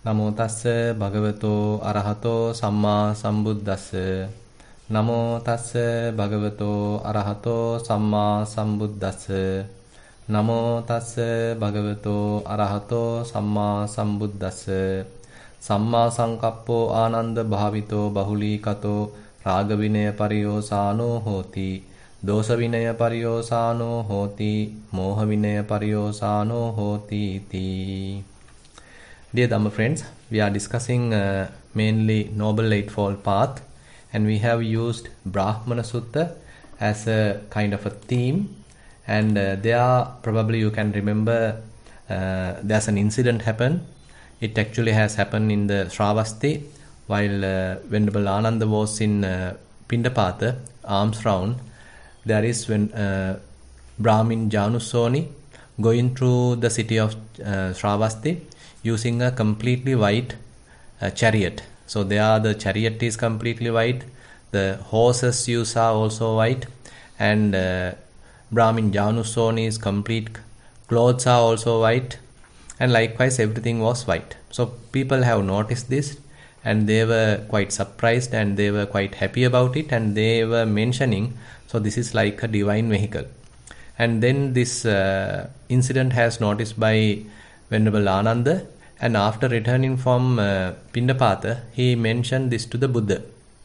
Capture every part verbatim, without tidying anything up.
නමෝ තස්ස භගවතෝ අරහතෝ සම්මා සම්බුද්දස්ස නමෝ තස්ස භගවතෝ අරහතෝ සම්මා සම්බුද්දස්ස නමෝ තස්ස භගවතෝ අරහතෝ සම්මා සම්බුද්දස්ස සම්මා සංකප්පෝ ආනන්ද භාවිතෝ බහුලීකතෝ රාග විනය පරියෝසානෝ හෝති දෝෂ විනය පරියෝසානෝ හෝති මෝහ විනය පරියෝසානෝ හෝති තී. Dear Dhamma friends, we are discussing uh, mainly Noble Eightfold Path, and we have used Brahmana Sutta as a kind of a theme. And uh, there, probably you can remember, uh, there's an incident happened. It actually has happened in the Shravasti, while uh, Venerable Ananda was in uh, Pindapata, arms round. There is when uh, Brahmin Janusoni going through the city of uh, Shravasti, using a completely white uh, chariot. So there the chariot is completely white, the horses used are also white, and uh, Brahmin Janusoni's complete clothes are also white, and likewise everything was white. So people have noticed this, and they were quite surprised, and they were quite happy about it, and they were mentioning, so this is like a divine vehicle. And then this uh, incident has noticed by Venerable Ananda, and after returning from uh, Pindapata, he mentioned this to the Buddha.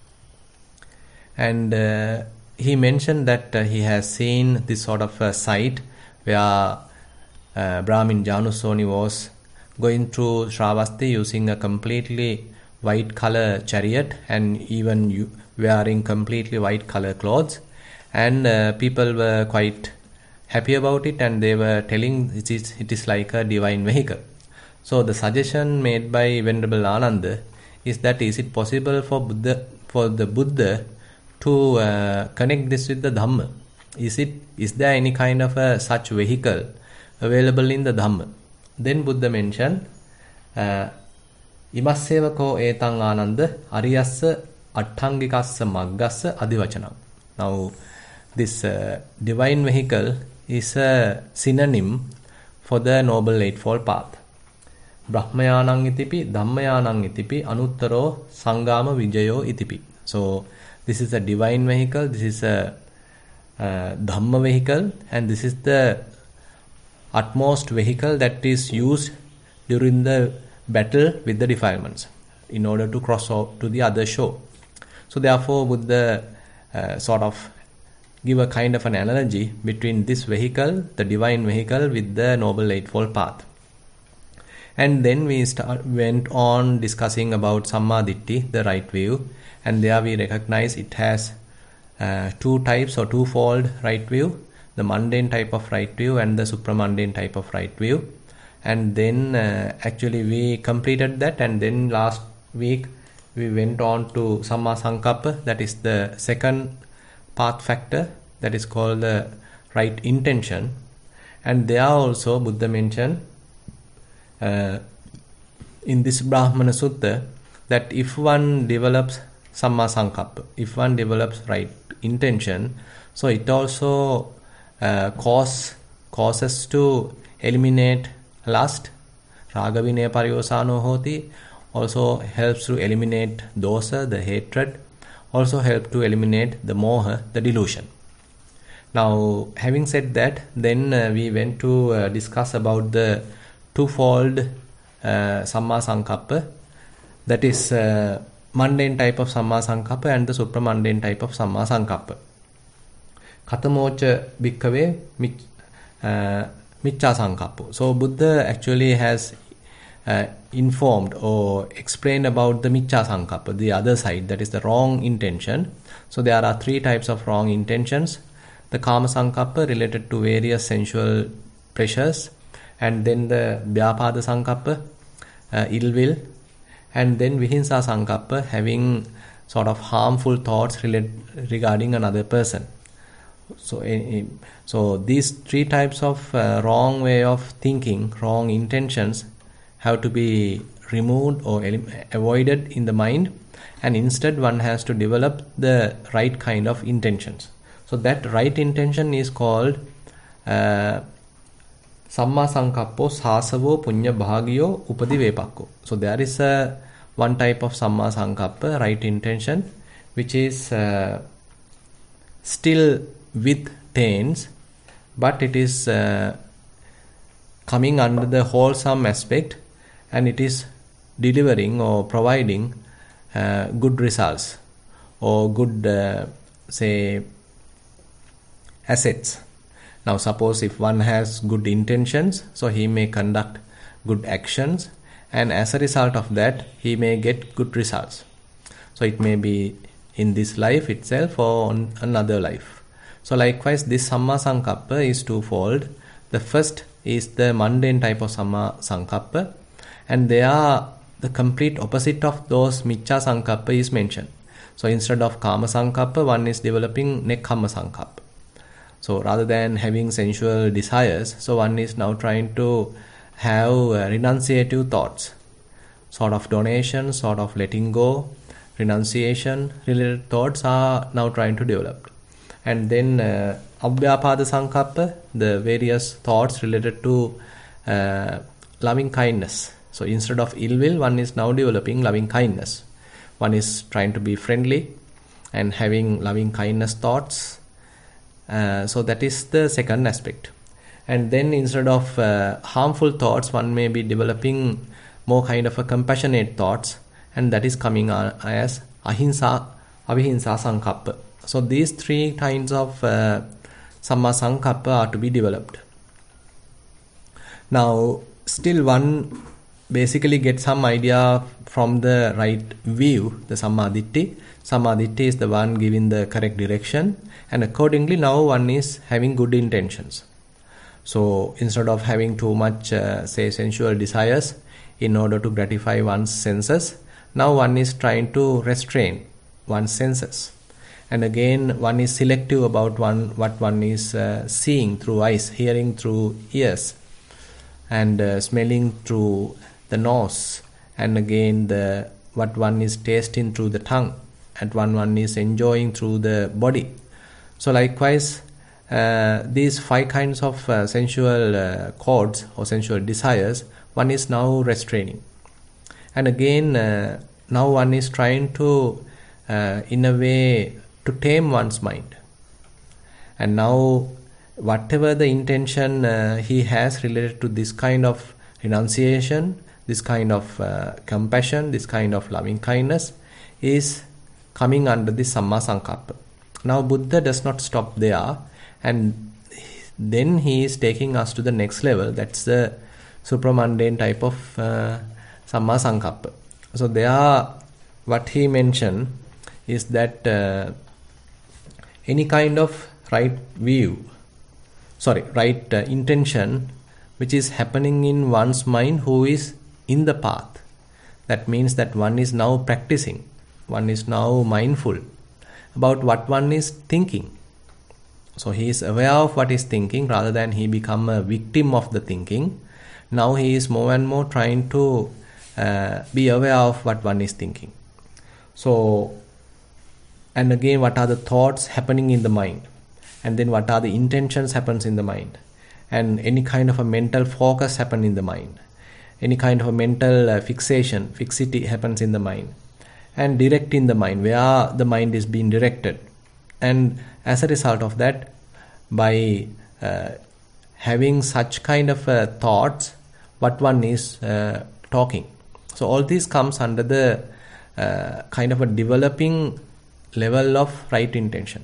And uh, he mentioned that uh, he has seen this sort of uh, sight where uh, Brahmin Janusoni was going through Shravasti using a completely white color chariot, and even you wearing completely white color clothes. And uh, people were quite happy about it, and they were telling it is, it is like a divine vehicle. So the suggestion made by Venerable Ananda is that is it possible for Buddha, for the Buddha to uh, connect this with the Dhamma? Is it is there any kind of a such vehicle available in the Dhamma? Then Buddha mentioned Imassevako etang Ananda Ariyassa Attangikassa Maggassa Adivachanam. Now this uh, divine vehicle is a synonym for the Noble Eightfold Path. Brahmayanang itipi, Dhammayanang itipi, Anuttaro Sangama Vijayo itipi. So this is a divine vehicle, this is a uh, Dhamma vehicle, and this is the utmost vehicle that is used during the battle with the defilements in order to cross over to the other shore. So therefore Buddha uh, sort of give a kind of an analogy between this vehicle, the divine vehicle, with the Noble Eightfold Path. And then we start, went on discussing about Sammaditthi, the right view, and there we recognize it has uh, two types or twofold right view, the mundane type of right view and the supramundane type of right view. And then uh, actually we completed that, and then last week we went on to Samma Sankappa, that is the second path factor, that is called the right intention. And there also Buddha mentioned Uh, in this Brahmana Sutta that if one develops Samma Sankappa, if one develops right intention, so it also uh, cause, causes to eliminate lust, Raga Vinaya Pariyosano Hoti, also helps to eliminate dosa, the hatred, also help to eliminate the moha, the delusion. Now having said that, then uh, we went to uh, discuss about the twofold uh, Samma Sankappa, that is uh, mundane type of Samma Sankappa and the supramundane type of Samma Sankappa. Katamocha Bhikkave uh, Micca Sankappa. So Buddha actually has uh, informed or explained about the Micca Sankappa, the other side, that is the wrong intention. So there are three types of wrong intentions. The Kama Sankappa related to various sensual pleasures, and then the Vyapada Sankappa, uh, ill will, and then Vihimsa Sankappa, having sort of harmful thoughts relate, regarding another person. So, uh, so these three types of uh, wrong way of thinking, wrong intentions, have to be removed or avoided in the mind, and instead one has to develop the right kind of intentions. So that right intention is called uh, Samma sankappo sasavo punya bhagyo upadi vepakko. So there is a one type of samma sankappa, right intention, which is uh, still with taints, but it is uh, coming under the wholesome aspect, and it is delivering or providing uh, good results or good uh, say assets. Now suppose if one has good intentions, so he may conduct good actions, and as a result of that he may get good results. So it may be in this life itself or on another life. So likewise this samma sankappa is twofold. The first is the mundane type of samma sankappa, and they are the complete opposite of those miccha sankappa is mentioned. So instead of kama sankappa, one is developing nekkhamma sankappa. So rather than having sensual desires, so one is now trying to have uh, renunciative thoughts, sort of donation, sort of letting go, renunciation related thoughts are now trying to develop. And then uh, abhyapada sankappa, the various thoughts related to uh, loving kindness. So instead of ill will, one is now developing loving kindness. One is trying to be friendly and having loving kindness thoughts. Uh, so that is the second aspect. And then instead of uh, harmful thoughts, one may be developing more kind of a compassionate thoughts, and that is coming uh, as ahimsa, avihimsa sankappa. So these three kinds of uh, samma sankappa are to be developed. Now still one basically gets some idea from the right view, the sammaditthi. Sammaditthi is the one giving the correct direction, and accordingly now one is having good intentions. So instead of having too much uh, say sensual desires in order to gratify one's senses, now one is trying to restrain one's senses. And again one is selective about one what one is uh, seeing through eyes, hearing through ears, and uh, smelling through the nose, and again the what one is tasting through the tongue, and one one is enjoying through the body. So likewise uh, these five kinds of uh, sensual uh, chords or sensual desires, one is now restraining. And again uh, now one is trying to uh, in a way to tame one's mind. And now whatever the intention uh, he has related to this kind of renunciation, this kind of uh, compassion, this kind of loving kindness is coming under the samma sankappa. Now Buddha does not stop there, and then he is taking us to the next level. That's the supramundane type of uh, samma sankappa. So there what he mentioned is that uh, any kind of right view, sorry, right uh, intention which is happening in one's mind who is in the path. That means that one is now practicing, one is now mindful about what one is thinking. So he is aware of what is thinking rather than he become a victim of the thinking. Now he is more and more trying to uh, be aware of what one is thinking. So, and again what are the thoughts happening in the mind, and then what are the intentions happens in the mind, and any kind of a mental focus happen in the mind, any kind of a mental uh, fixation, fixity happens in the mind, and direct in the mind, where the mind is being directed. And as a result of that, by uh, having such kind of uh, thoughts, what one is uh, talking. So all this comes under the uh, kind of a developing level of right intention.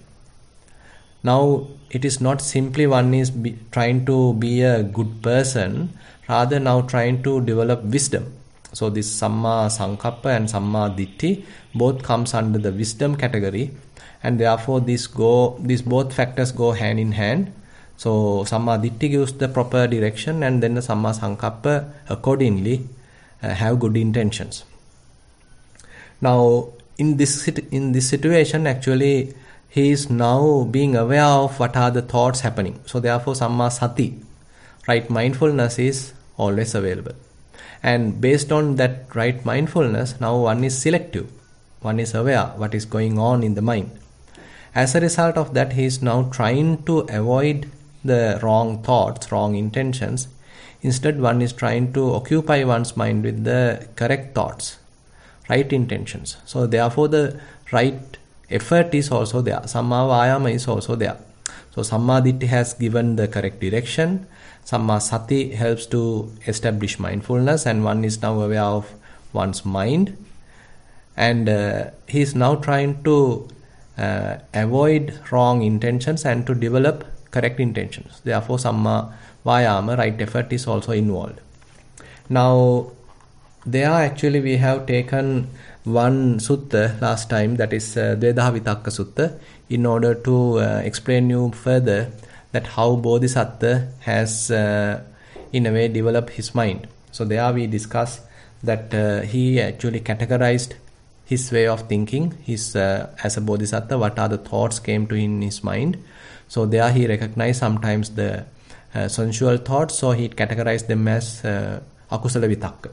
Now it is not simply one is be, trying to be a good person, rather now trying to develop wisdom. So this samma sankappa and samma ditthi both comes under the wisdom category, and therefore this go these both factors go hand in hand. So samma ditthi gives the proper direction, and then the samma sankappa accordingly uh, have good intentions. Now in this in this situation actually he is now being aware of what are the thoughts happening. So therefore samma sati, right mindfulness, is always available. And based on that right mindfulness, now one is selective, one is aware what is going on in the mind. As a result of that, he is now trying to avoid the wrong thoughts, wrong intentions Instead, one is trying to occupy one's mind with the correct thoughts, right intentions. So therefore the right effort is also there. Samma Vayama is also there. So Samma Ditti has given the correct direction. Samma Sati helps to establish mindfulness, and one is now aware of one's mind. And uh, he is now trying to uh, avoid wrong intentions and to develop correct intentions. Therefore, Samma Vayama, right effort, is also involved. Now, there actually we have taken one sutta last time, that is uh, Dvedaha Vitakka Sutta, in order to uh, explain you further that how Bodhisattva has uh, in a way developed his mind. So there we discuss that uh, he actually categorized his way of thinking, his uh, as a Bodhisattva, what are the thoughts came to in his mind. So there he recognized sometimes the uh, sensual thoughts, so he categorized them as uh, Akusala Vitakka.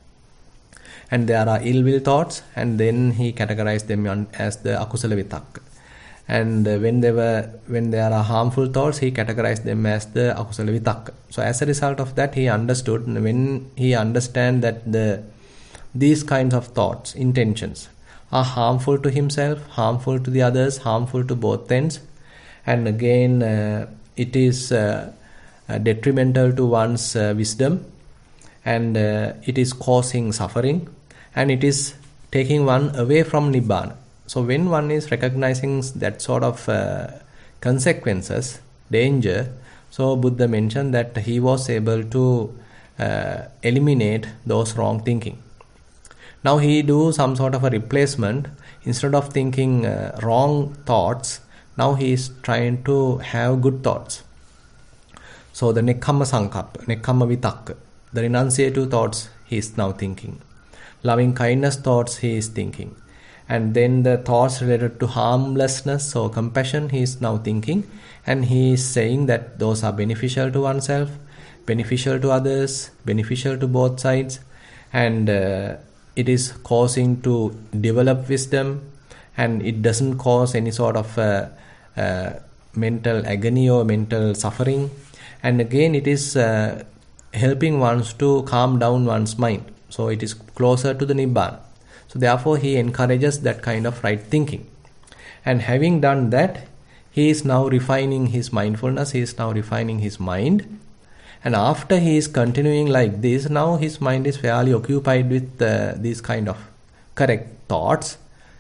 And there are ill will thoughts, and then he categorized them on, as the Akusala Vitakka. And uh, when they were when there are harmful thoughts, he categorized them as the Akusala Vitakka. So as a result of that, he understood, when he understand that the these kinds of thoughts, intentions, are harmful to himself, harmful to the others, harmful to both ends, and again uh, it is uh, uh, detrimental to one's uh, wisdom, and uh, it is causing suffering, and it is taking one away from Nibbana. So when one is recognizing that sort of uh, consequences, danger, so Buddha mentioned that he was able to uh, eliminate those wrong thinking. Now he do some sort of a replacement. Instead of thinking uh, wrong thoughts, now he is trying to have good thoughts. So the Nekkhamma Sankappa, Nekkhamma Vitakka, the renunciative thoughts he is now thinking. Loving kindness thoughts he is thinking. And then the thoughts related to harmlessness, so compassion, he is now thinking. And he is saying that those are beneficial to oneself, beneficial to others, beneficial to both sides. And uh, it is causing to develop wisdom, and it doesn't cause any sort of uh, uh, mental agony or mental suffering. And again, it is uh, helping ones to calm down one's mind. So it is closer to the Nibbana. So therefore, he encourages that kind of right thinking. And having done that, he is now refining his mindfulness, he is now refining his mind. And after he is continuing like this, now his mind is fairly occupied with uh, these kind of correct thoughts.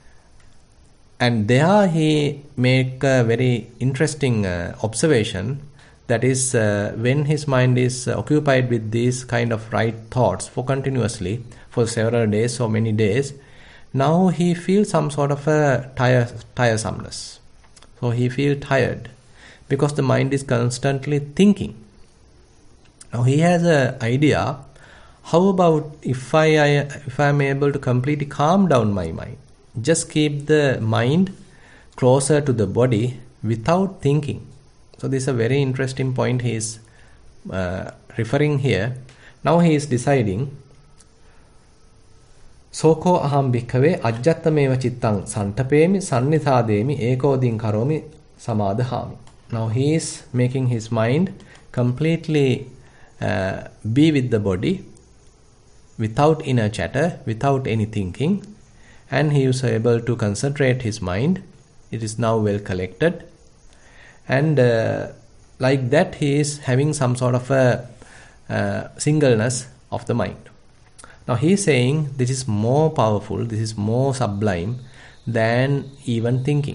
And there he make a very interesting uh, observation. That is, uh, when his mind is uh, occupied with these kind of right thoughts for continuously, for several days, so many days, now he feels some sort of a tire, tiresomeness. So he feels tired because the mind is constantly thinking. Now he has an idea, how about if I, I if I am able to completely calm down my mind, just keep the mind closer to the body without thinking. So this is a very interesting point he is uh, referring here. Now he is deciding, Soko aham bhikkhave ajjattameva chittang santapemi sannithademi ekodin karomi samadhami. Now he is making his mind completely uh, be with the body without inner chatter, without any thinking, and he is able to concentrate his mind. It is now well collected, and uh, like that he is having some sort of a uh, singleness of the mind. Now he is saying this is more powerful, this is more sublime than even thinking.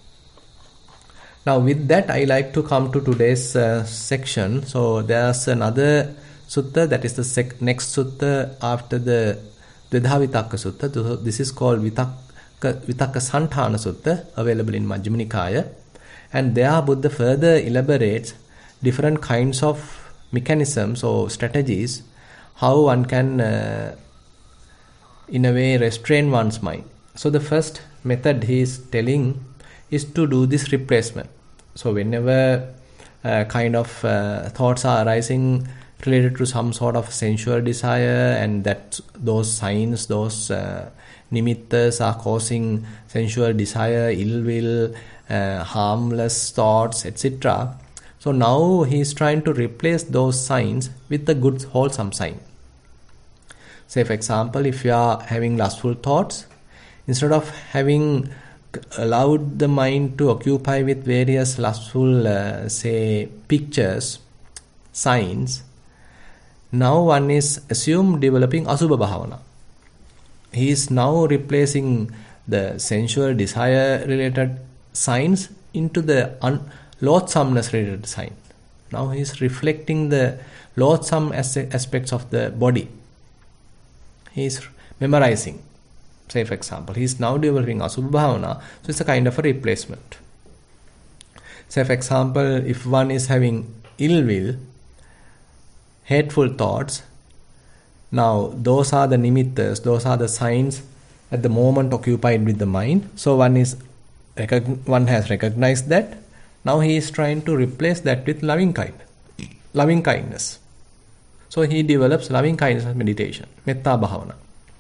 Now with that, I like to come to today's uh, section. So there's another sutta, that is the sec- next sutta after the Dvedaha Vitakka Sutta. So this is called Vitakka, Vitakka Santhana Sutta, available in Majjhima Nikaya. And there Buddha further elaborates different kinds of mechanisms or strategies how one can uh, in a way restrain one's mind. So the first method he is telling is to do this replacement. So whenever uh, kind of uh, thoughts are arising related to some sort of sensual desire, and that those signs, those uh, nimittas are causing sensual desire, ill will, uh, harmless thoughts, et cetera. So So now he is trying to replace those signs with the good wholesome sign. Say for example, if you are having lustful thoughts, instead of having allowed the mind to occupy with various lustful uh, say pictures, signs, now one is assumed developing Asubha Bhavana. He is now replacing the sensual desire related signs into the un- loathsomeness related sign. Now he is reflecting the loathsome as- aspects of the body. He is memorizing. Say for example, he is now developing Asubha Bhavana, so it's a kind of a replacement. Say for example, if one is having ill will, hateful thoughts, now those are the nimittas, those are the signs at the moment occupied with the mind. So one is one has recognized that. Now he is trying to replace that with loving kindness. Loving kindness. So he develops loving kindness meditation, Metta Bhavana.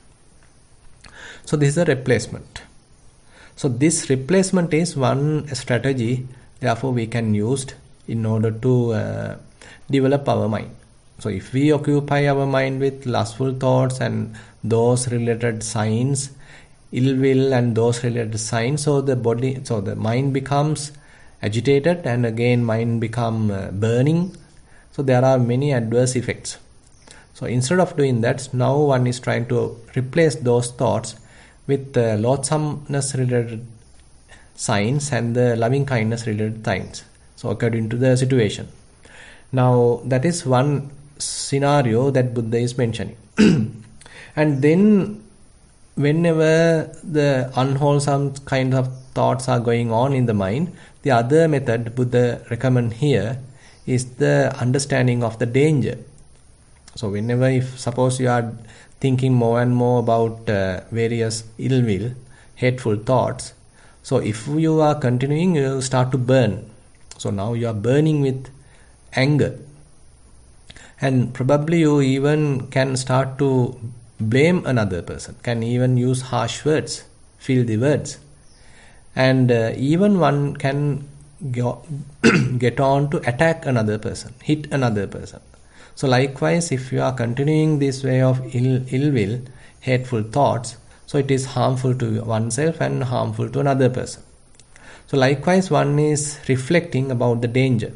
So this is a replacement. So this replacement is one strategy, therefore we can use in order to uh, develop our mind. So if we occupy our mind with lustful thoughts and those related signs, ill will and those related signs, so the body, so the mind becomes agitated, and again mind become uh, burning. So there are many adverse effects. So instead of doing that, now one is trying to replace those thoughts with the uh, loathsomeness related signs and the loving kindness related signs. So according to the situation. Now that is one scenario that Buddha is mentioning. And then whenever the unwholesome kind of thoughts are going on in the mind, the other method Buddha recommend here is the understanding of the danger. So whenever, if suppose you are thinking more and more about uh, various ill will, hateful thoughts, so if you are continuing, you will start to burn. So now you are burning with anger, and probably you even can start to blame another person, can even use harsh words, filthy words, and uh, even one can go, get on to attack another person, hit another person. So likewise, if you are continuing this way of ill, ill will, hateful thoughts, so it is harmful to oneself and harmful to another person. So likewise, one is reflecting about the danger.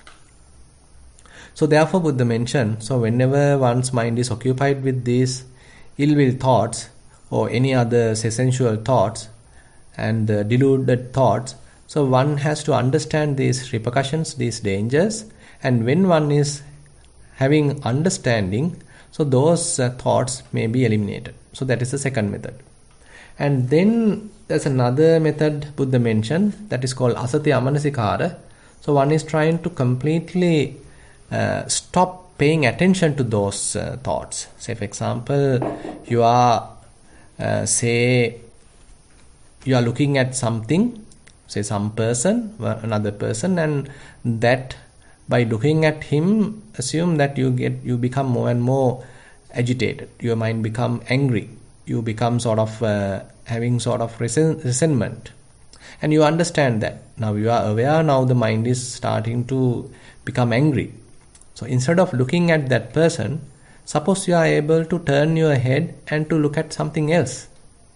So therefore Buddha mentioned, so whenever one's mind is occupied with these ill will thoughts or any other sensual thoughts and uh, deluded thoughts, so one has to understand these repercussions, these dangers, and when one is having understanding, so those uh, thoughts may be eliminated. So that is the second method. And then there's another method Buddha mentioned, that is called Asati Amanasikara. So one is trying to completely uh, stop paying attention to those uh, thoughts. Say for example, you are uh, say you are looking at something, say some person, another person, and that by looking at him, assume that you get you become more and more agitated. Your mind become angry. You become sort of uh, having sort of resen- resentment, and you understand that. Now you are aware. Now the mind is starting to become angry. So instead of looking at that person, suppose you are able to turn your head and to look at something else,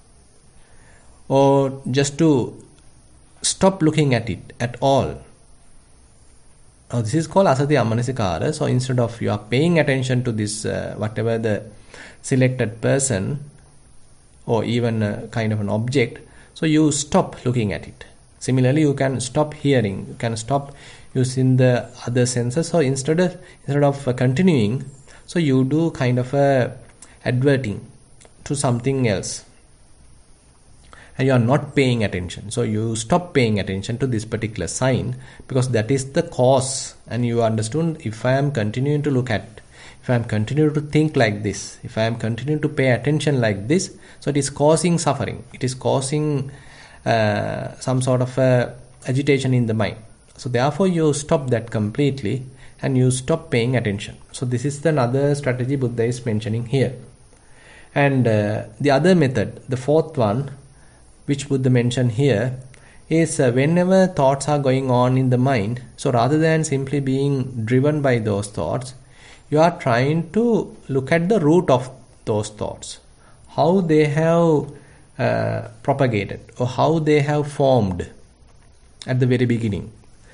or just to stop looking at it at all. Now this is called Asati Amanasikara. So instead of you are paying attention to this uh, whatever the selected person or even a kind of an object, so you stop looking at it. Similarly, you can stop hearing, you can stop using the other senses. So instead of instead of uh, continuing, so you do kind of a adverting to something else, and you are not paying attention. So you stop paying attention to this particular sign, because that is the cause, and you understood, if I am continuing to look at, if I am continuing to think like this, if I am continuing to pay attention like this, so it is causing suffering, it is causing uh, some sort of uh, agitation in the mind. So therefore you stop that completely and you stop paying attention. So this is the another strategy Buddha is mentioning here. And uh, the other method, the fourth one, which Buddha mentioned here, is uh, whenever thoughts are going on in the mind, so rather than simply being driven by those thoughts, you are trying to look at the root of those thoughts, how they have uh, propagated or how they have formed at the very beginning.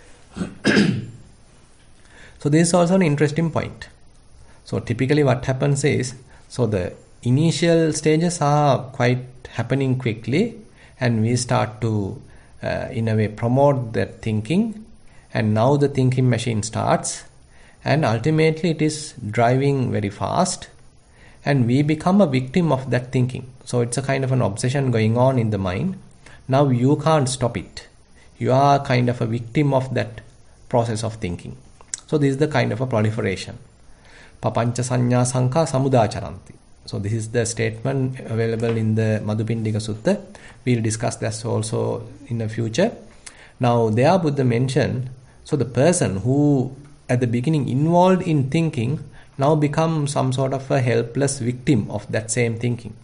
So this is also an interesting point. So typically what happens is, so the initial stages are quite happening quickly, and we start to uh, in a way promote that thinking, and now the thinking machine starts, and ultimately it is driving very fast, and we become a victim of that thinking. So it's a kind of an obsession going on in the mind. Now you can't stop it. You are kind of a victim of that process of thinking. So this is the kind of a proliferation. Papancha sanya sankha samudacharanti. So this is the statement available in the Madhupindika Sutta. We'll discuss that also in the future. Now there Buddha mentioned, so the person who at the beginning involved in thinking now become some sort of a helpless victim of that same thinking.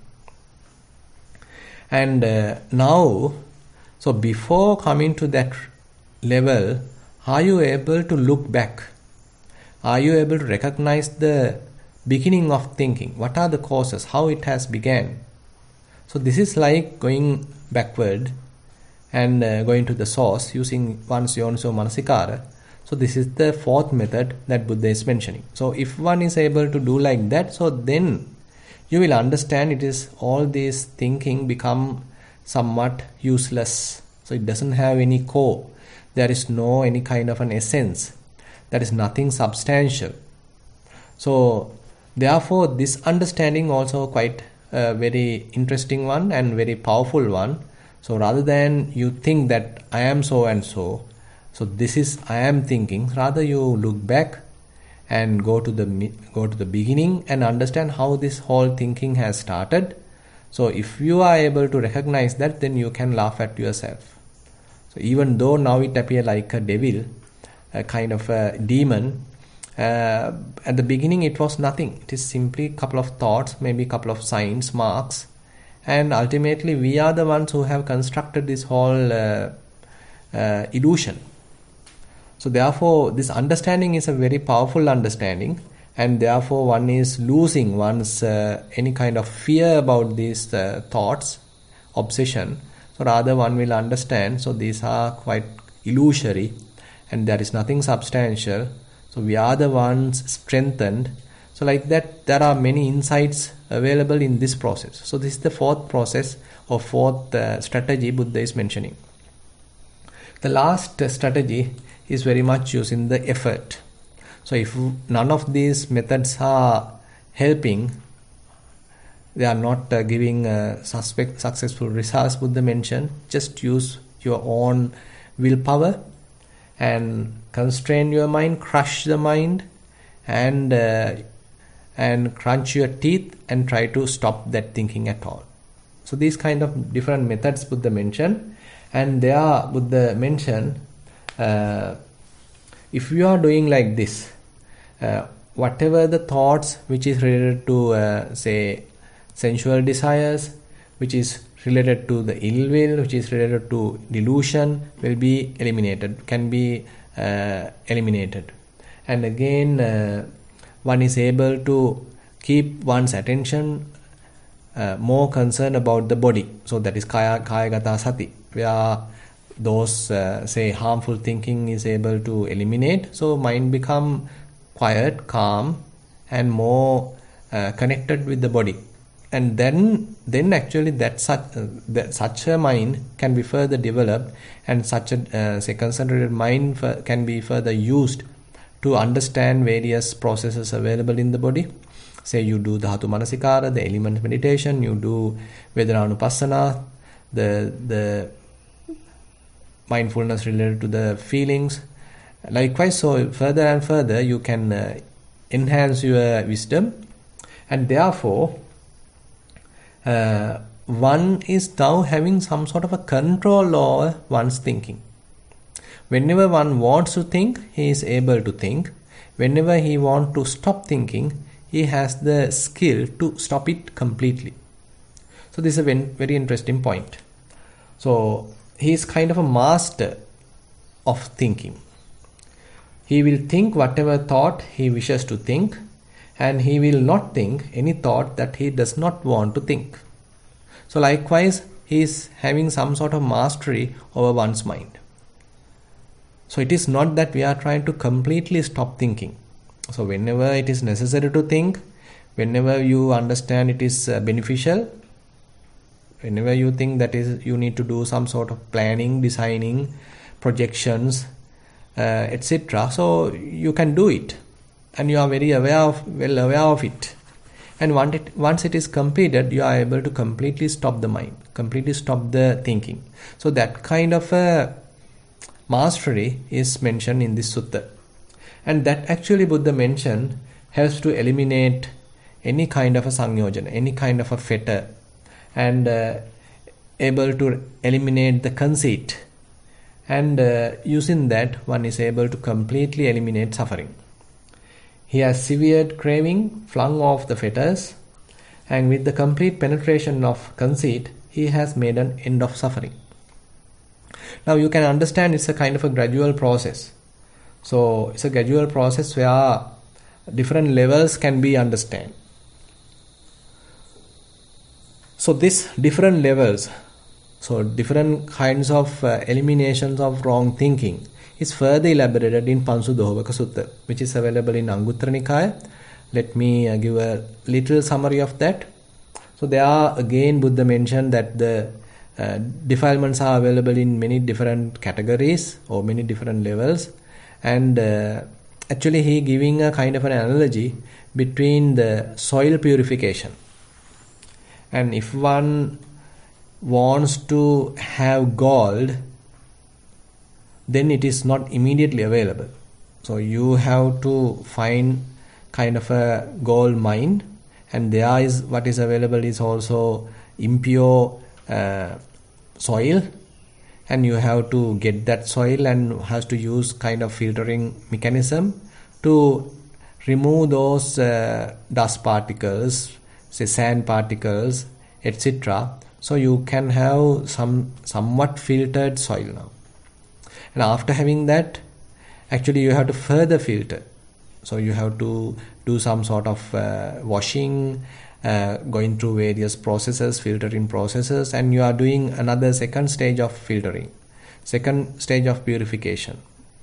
And uh, now, so before coming to that level, are you able to look back? Are you able to recognize the beginning of thinking? What are the causes? How it has began? So this is like going backward and uh, going to the source using one's yoniso manasikara. So this is the fourth method that Buddha is mentioning. So if one is able to do like that, so then you will understand it is all this thinking become somewhat useless. So it doesn't have any core. There is no any kind of an essence. There is nothing substantial. So therefore this understanding also quite a very interesting one and very powerful one. So rather than you think that I am so and so, so this is I am thinking, rather you look back and go to the go to the beginning and understand how this whole thinking has started. So if you are able to recognize that, then you can laugh at yourself. So even though now it appears like a devil, a kind of a demon, uh, at the beginning it was nothing. It is simply a couple of thoughts, maybe a couple of signs, marks, and ultimately we are the ones who have constructed this whole uh, uh, illusion. So therefore this understanding is a very powerful understanding, and therefore one is losing one's uh, any kind of fear about these uh, thoughts, obsession. So rather one will understand, so these are quite illusory and there is nothing substantial. So we are the ones strengthened. So like that there are many insights available in this process. So this is the fourth process or fourth uh, strategy Buddha is mentioning. The last uh, strategy is very much using the effort. So if none of these methods are helping, they are not uh, giving uh, suspect, successful results, Buddha mentioned, just use your own willpower and constrain your mind, crush the mind, and uh, and crunch your teeth and try to stop that thinking at all. So these kind of different methods Buddha mentioned, and there Buddha mentioned, uh, if you are doing like this, uh, whatever the thoughts which is related to uh, say sensual desires, which is related to the ill will, which is related to delusion, will be eliminated, can be uh, eliminated. And again uh, one is able to keep one's attention uh, more concerned about the body. So that is kaya kaya gata sati, where those uh, say harmful thinking is able to eliminate. So mind become quiet, calm, and more uh, connected with the body. And then then actually that such uh, that such a mind can be further developed, and such a uh, say concentrated mind f- can be further used to understand various processes available in the body. Say you do dhatu manasikara, the element meditation, you do vedananupassana, the the mindfulness related to the feelings. Likewise, so further and further you can uh, enhance your wisdom, and therefore uh, one is now having some sort of a control over one's thinking. Whenever one wants to think, he is able to think. Whenever he wants to stop thinking, he has the skill to stop it completely. So this is a very interesting point. So he is kind of a master of thinking. He will think whatever thought he wishes to think, and he will not think any thought that he does not want to think. So likewise, he is having some sort of mastery over one's mind. So it is not that we are trying to completely stop thinking. So whenever it is necessary to think, whenever you understand it is uh, beneficial, whenever you think that is you need to do some sort of planning, designing, projections, uh, et cetera. So you can do it, and you are very aware of, well aware of it. And once it, once it is completed, you are able to completely stop the mind, completely stop the thinking. So that kind of a mastery is mentioned in this sutta. And that actually Buddha mentioned helps to eliminate any kind of a sangyojana, any kind of a fetter, and uh, able to eliminate the conceit. And uh, using that, one is able to completely eliminate suffering. He has severed craving, flung off the fetters, and with the complete penetration of conceit, he has made an end of suffering. Now you can understand it's a kind of a gradual process. So it's a gradual process where different levels can be understood. So these different levels, so different kinds of uh, eliminations of wrong thinking is further elaborated in Pansudohobaka Sutta, which is available in Anguttara Nikaya. Let me uh, give a little summary of that. So there are again Buddha mentioned that the uh, defilements are available in many different categories or many different levels, and uh, actually he giving a kind of an analogy between the soil purification. And if one wants to have gold, then it is not immediately available. So you have to find kind of a gold mine, and there is what is available is also impure uh, soil, and you have to get that soil and has to use kind of filtering mechanism to remove those uh, dust particles, say sand particles, et cetera. So you can have some somewhat filtered soil now. And after having that, actually you have to further filter. So you have to do some sort of uh, washing, uh, going through various processes, filtering processes, and you are doing another second stage of filtering, second stage of purification.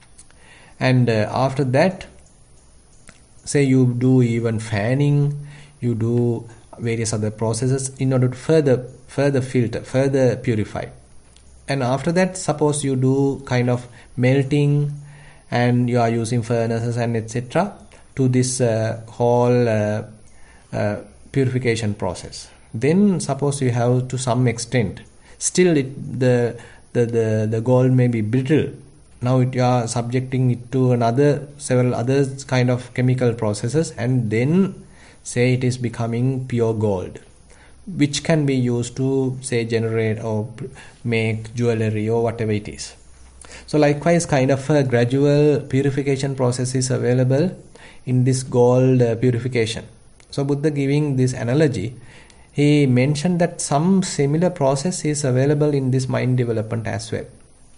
And uh, after that, say you do even fanning, you do various other processes in order to further further filter, further purify. And after that, suppose you do kind of melting, and you are using furnaces and et cetera to this uh, whole uh, uh, purification process. Then suppose you have to some extent, still it, the, the the the gold may be brittle. Now it, you are subjecting it to another several other kind of chemical processes, and then say it is becoming pure gold, which can be used to say generate or make jewelry or whatever it is. So likewise, kind of a gradual purification process is available in this gold uh, purification. So Buddha giving this analogy, he mentioned that some similar process is available in this mind development as well.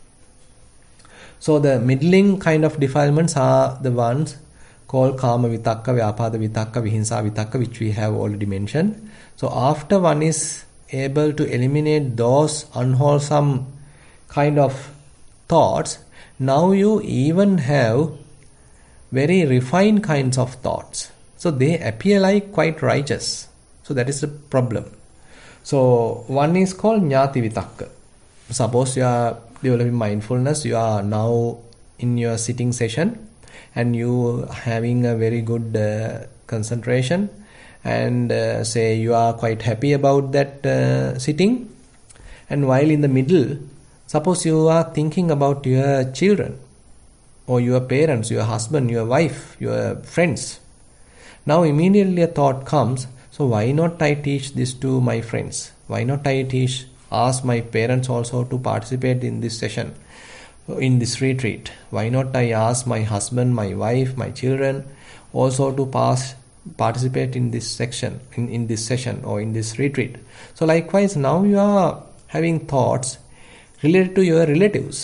So the middling kind of defilements are the ones called Kama Vitakka, Vyapada Vitakka, Vihinsa Vitakka, which we have already mentioned. So after one is able to eliminate those unwholesome kind of thoughts, now you even have very refined kinds of thoughts. So they appear like quite righteous. So that is the problem. So one is called Jnati Vitakka. Suppose you are developing mindfulness, you are now in your sitting session, and you having a very good uh, concentration, and uh, say you are quite happy about that uh, sitting, and while in the middle, suppose you are thinking about your children or your parents, your husband, your wife, your friends. Now immediately a thought comes, so why not I teach this to my friends? Why not I teach, ask my parents also to participate in this session, in this retreat? Why not I ask my husband, my wife, my children also to pass participate in this section, in, in this session or in this retreat? So likewise, now you are having thoughts related to your relatives.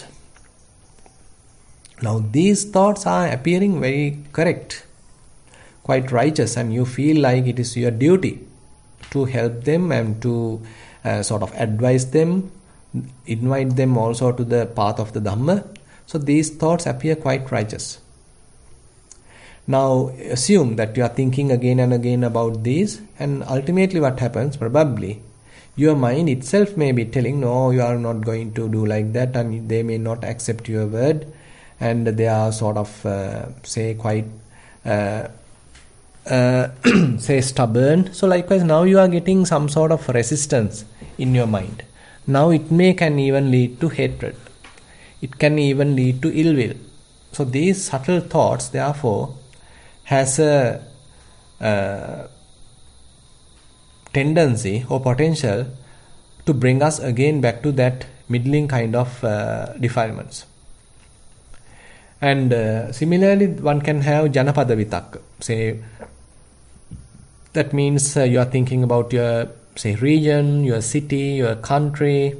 Now these thoughts are appearing very correct, quite righteous, and you feel like it is your duty to help them and to uh, sort of advise them, invite them also to the path of the Dhamma. So these thoughts appear quite righteous. Now assume that you are thinking again and again about these, and ultimately what happens, probably your mind itself may be telling, no, you are not going to do like that, and they may not accept your word, and they are sort of uh, say quite uh, uh, say stubborn. So likewise now you are getting some sort of resistance in your mind. Now it may can even lead to hatred. It can even lead to ill will. So these subtle thoughts therefore has a uh, tendency or potential to bring us again back to that middling kind of uh, defilements. And uh, similarly, one can have Janapada Vitakka. Say, that means uh, you are thinking about your, say, region, your city, your country.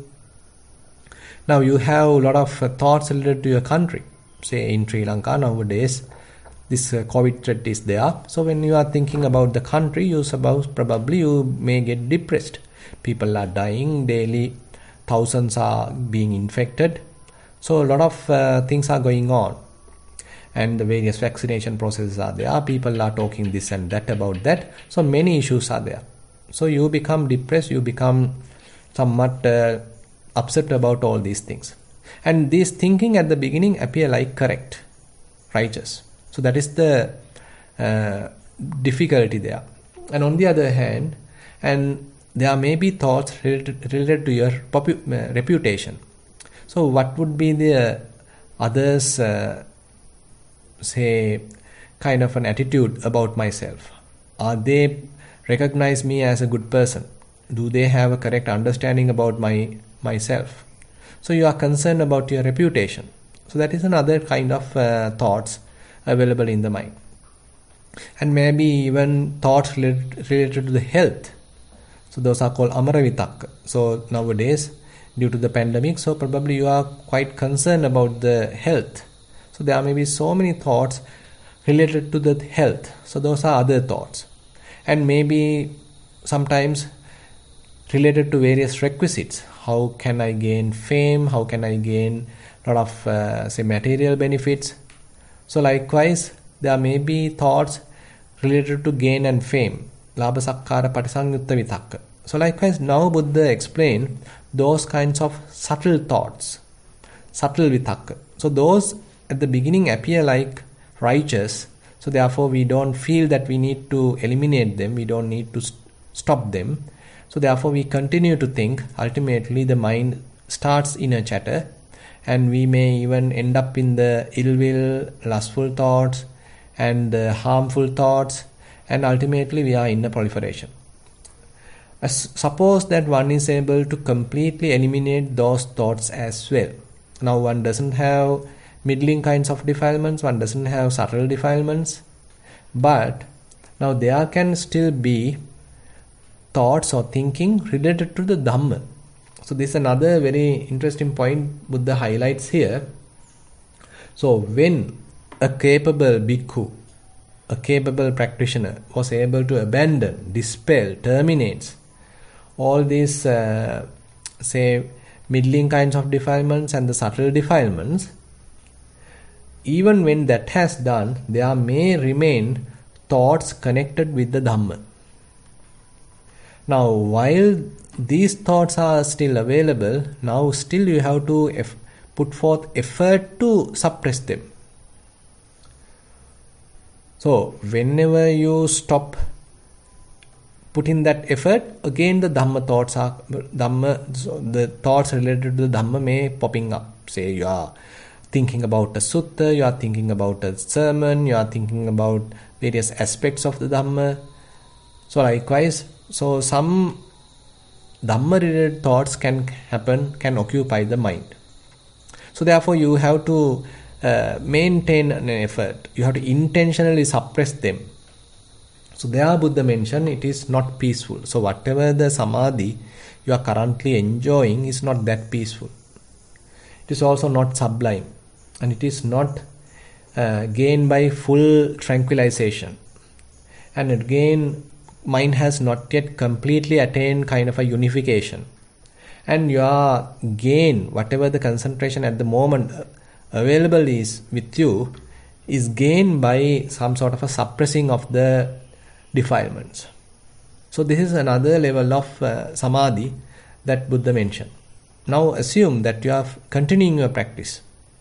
Now you have a lot of uh, thoughts related to your country. Say in Sri Lanka nowadays, this uh, COVID threat is there. So when you are thinking about the country, you suppose probably you may get depressed. People are dying daily, thousands are being infected. So a lot of uh, things are going on, and the various vaccination processes are there. People are talking this and that about that. So many issues are there. So you become depressed, you become somewhat uh, upset about all these things. And these thinking at the beginning appear like correct, righteous. So that is the uh, difficulty there. And on the other hand, and there may be thoughts related, related to your popu- uh, reputation. So what would be the others' uh, say kind of an attitude about myself? Are they recognize me as a good person? Do they have a correct understanding about my myself? So you are concerned about your reputation. So that is another kind of uh, thoughts available in the mind. And maybe even thoughts related, related to the health. So those are called Amaravitakka. So nowadays, due to the pandemic, so probably you are quite concerned about the health. So there may be so many thoughts related to the health. So those are other thoughts. And maybe sometimes related to various requisites. How can I gain fame? How can I gain a lot of uh, say material benefits? So likewise, there may be thoughts related to gain and fame. Labha sakkara patisanyutta vitakka. So likewise, now Buddha explained those kinds of subtle thoughts, subtle vitakka. So those at the beginning appear like righteous. So therefore, we don't feel that we need to eliminate them. We don't need to st- stop them. So therefore, we continue to think. Ultimately, the mind starts in a chatter, and we may even end up in the ill will, lustful thoughts, and the harmful thoughts, and ultimately we are in a proliferation. As suppose that one is able to completely eliminate those thoughts as well. Now one doesn't have middling kinds of defilements, one doesn't have subtle defilements, but now there can still be thoughts or thinking related to the Dhamma. So this is another very interesting point Buddha highlights here. So when a capable bhikkhu, a capable practitioner was able to abandon, dispel, terminates all these uh, say middling kinds of defilements and the subtle defilements, even when that has done, there may remain thoughts connected with the Dhamma. Now while these thoughts are still available, now still you have to eff- put forth effort to suppress them. So whenever you stop putting that effort, again the Dhamma thoughts are Dhamma. So the thoughts related to the Dhamma may popping up. Say you are thinking about a sutta, you are thinking about a sermon, you are thinking about various aspects of the Dhamma. So likewise, so some Dhamma related thoughts can happen, can occupy the mind. So therefore you have to uh, maintain an effort. You have to intentionally suppress them. So there Buddha mentioned it is not peaceful. So whatever the samadhi you are currently enjoying is not that peaceful. It is also not sublime, and it is not uh, gained by full tranquilization. And again, mind has not yet completely attained kind of a unification. And your gain, whatever the concentration at the moment available is with you, is gained by some sort of a suppressing of the defilements. So this is another level of uh, samadhi that Buddha mentioned. Now assume that you are continuing your practice.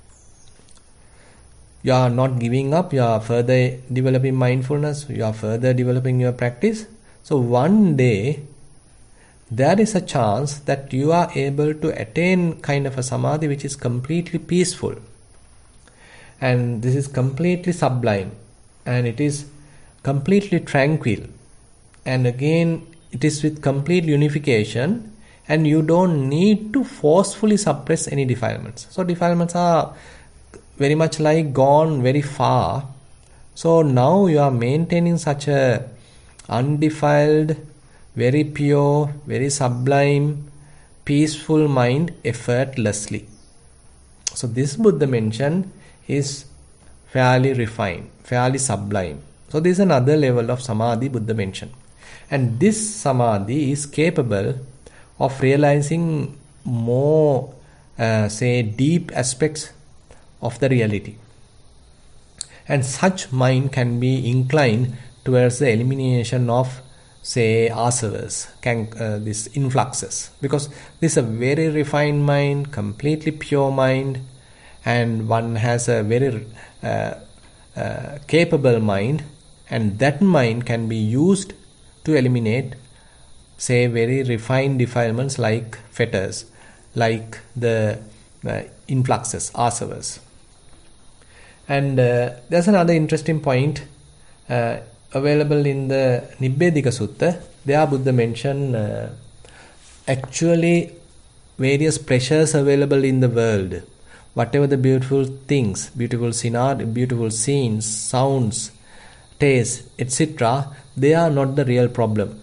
You are not giving up, you are further developing mindfulness, you are further developing your practice. So one day, there is a chance that you are able to attain kind of a samadhi which is completely peaceful. And this is completely sublime. And it is completely tranquil. And again, it is with complete unification. And you don't need to forcefully suppress any defilements. So defilements are very much like gone very far. So now you are maintaining such a undefiled, very pure, very sublime, peaceful mind effortlessly. So this Buddha mentioned is fairly refined, fairly sublime. So this is another level of samadhi Buddha mentioned. And this samadhi is capable of realizing more, uh, say, deep aspects of the reality. And such mind can be inclined towards the elimination of, say, asavas, can, uh, these influxes. Because this is a very refined mind, completely pure mind, and one has a very uh, uh, capable mind, and that mind can be used to eliminate, say, very refined defilements like fetters, like the uh, influxes, asavas. And uh, there's another interesting point uh, available in the Nibbedika Sutta. There Buddha mentioned uh, actually various pleasures available in the world. Whatever the beautiful things, beautiful scenario, beautiful scenes, sounds, tastes, et cetera, they are not the real problem.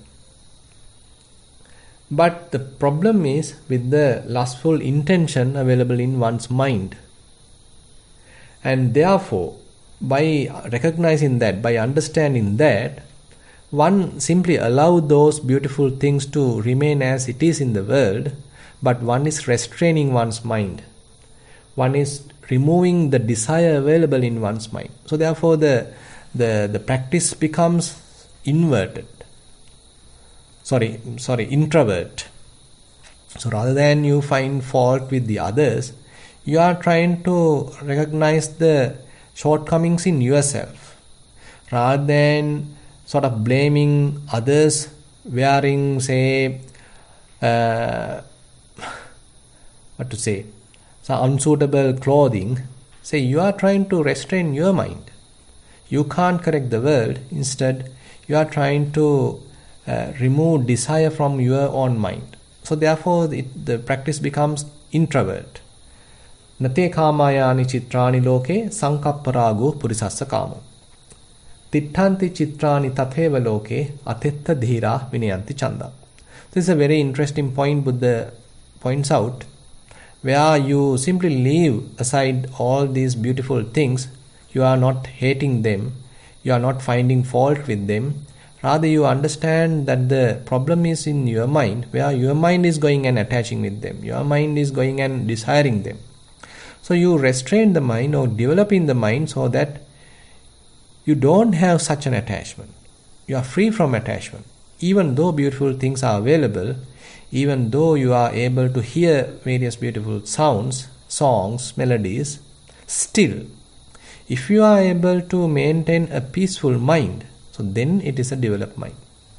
But the problem is with the lustful intention available in one's mind. And therefore, by recognizing that, by understanding that, one simply allows those beautiful things to remain as it is in the world, but one is restraining one's mind. One is removing the desire available in one's mind. So therefore, the, the, the practice becomes inverted. Sorry, sorry, introvert. So rather than you find fault with the others, you are trying to recognize the shortcomings in yourself. Rather than sort of blaming others wearing, say, uh, what to say, some unsuitable clothing, say you are trying to restrain your mind. You can't correct the world. Instead, you are trying to uh, remove desire from your own mind. So therefore, it, the practice becomes introvert. Nate kamayani chitrani loke sankapparago purisassa kamo. Tittanti chitrani tatheva loke atetta dhira vinayanti chanda. This is a very interesting point Buddha points out, where you simply leave aside all these beautiful things. You are not hating them, you are not finding fault with them. Rather, you understand that the problem is in your mind, where your mind is going and attaching with them. Your mind is going and desiring them. So you restrain the mind or develop in the mind so that you don't have such an attachment. You are free from attachment. Even though beautiful things are available, even though you are able to hear various beautiful sounds, songs, melodies, still, if you are able to maintain a peaceful mind, so then it is a developed mind.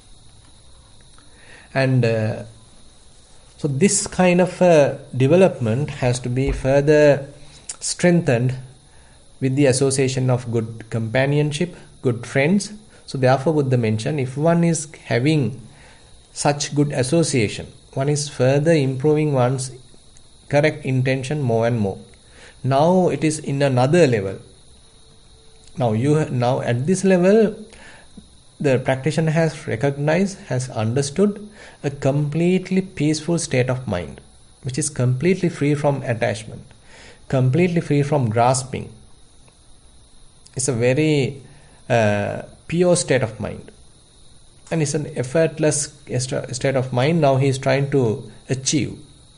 And uh, so this kind of uh, development has to be further strengthened with the association of good companionship, good friends. So therefore Buddha mentioned, if one is having such good association, one is further improving one's correct intention more and more. Now it is in another level. Now you now at this level, the practitioner has recognized, has understood a completely peaceful state of mind, which is completely free from attachment. completely free from grasping. It's a very uh, pure state of mind. And it's an effortless state of mind now he is trying to achieve.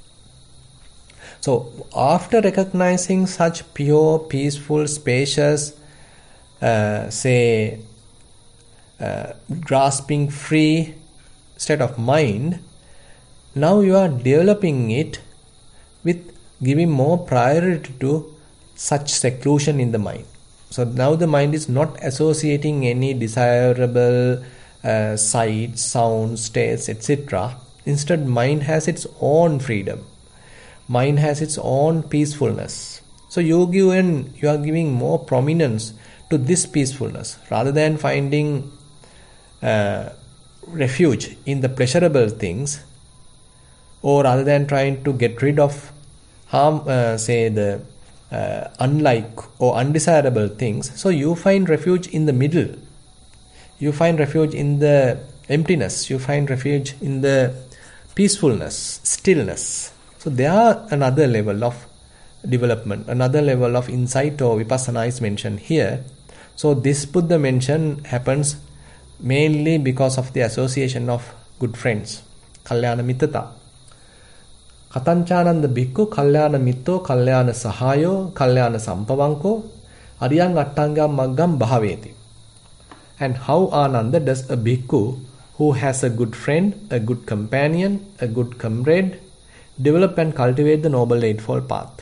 So after recognizing such pure, peaceful, spacious, uh, say, uh, grasping free state of mind, now you are developing it with giving more priority to such seclusion in the mind. So now the mind is not associating any desirable uh, sights, sounds, states, et cetera. Instead, mind has its own freedom. Mind has its own peacefulness. So you give an, you are giving more prominence to this peacefulness rather than finding uh, refuge in the pleasurable things, or rather than trying to get rid of harm, uh, say the uh, unlike or undesirable things. So you find refuge in the middle. You find refuge in the emptiness. You find refuge in the peacefulness, stillness. So there are another level of development, another level of insight or vipassana is mentioned here. So this Buddha mention happens mainly because of the association of good friends, kalyana mittata. Katanchananda bhikkhu kalyana mitto kalyana sahayo kalyana sampavanko ariyang attangam maggam bhaveti. And how, Ananda, does a bhikkhu who has a good friend, a good companion, a good comrade develop and cultivate the Noble Eightfold Path?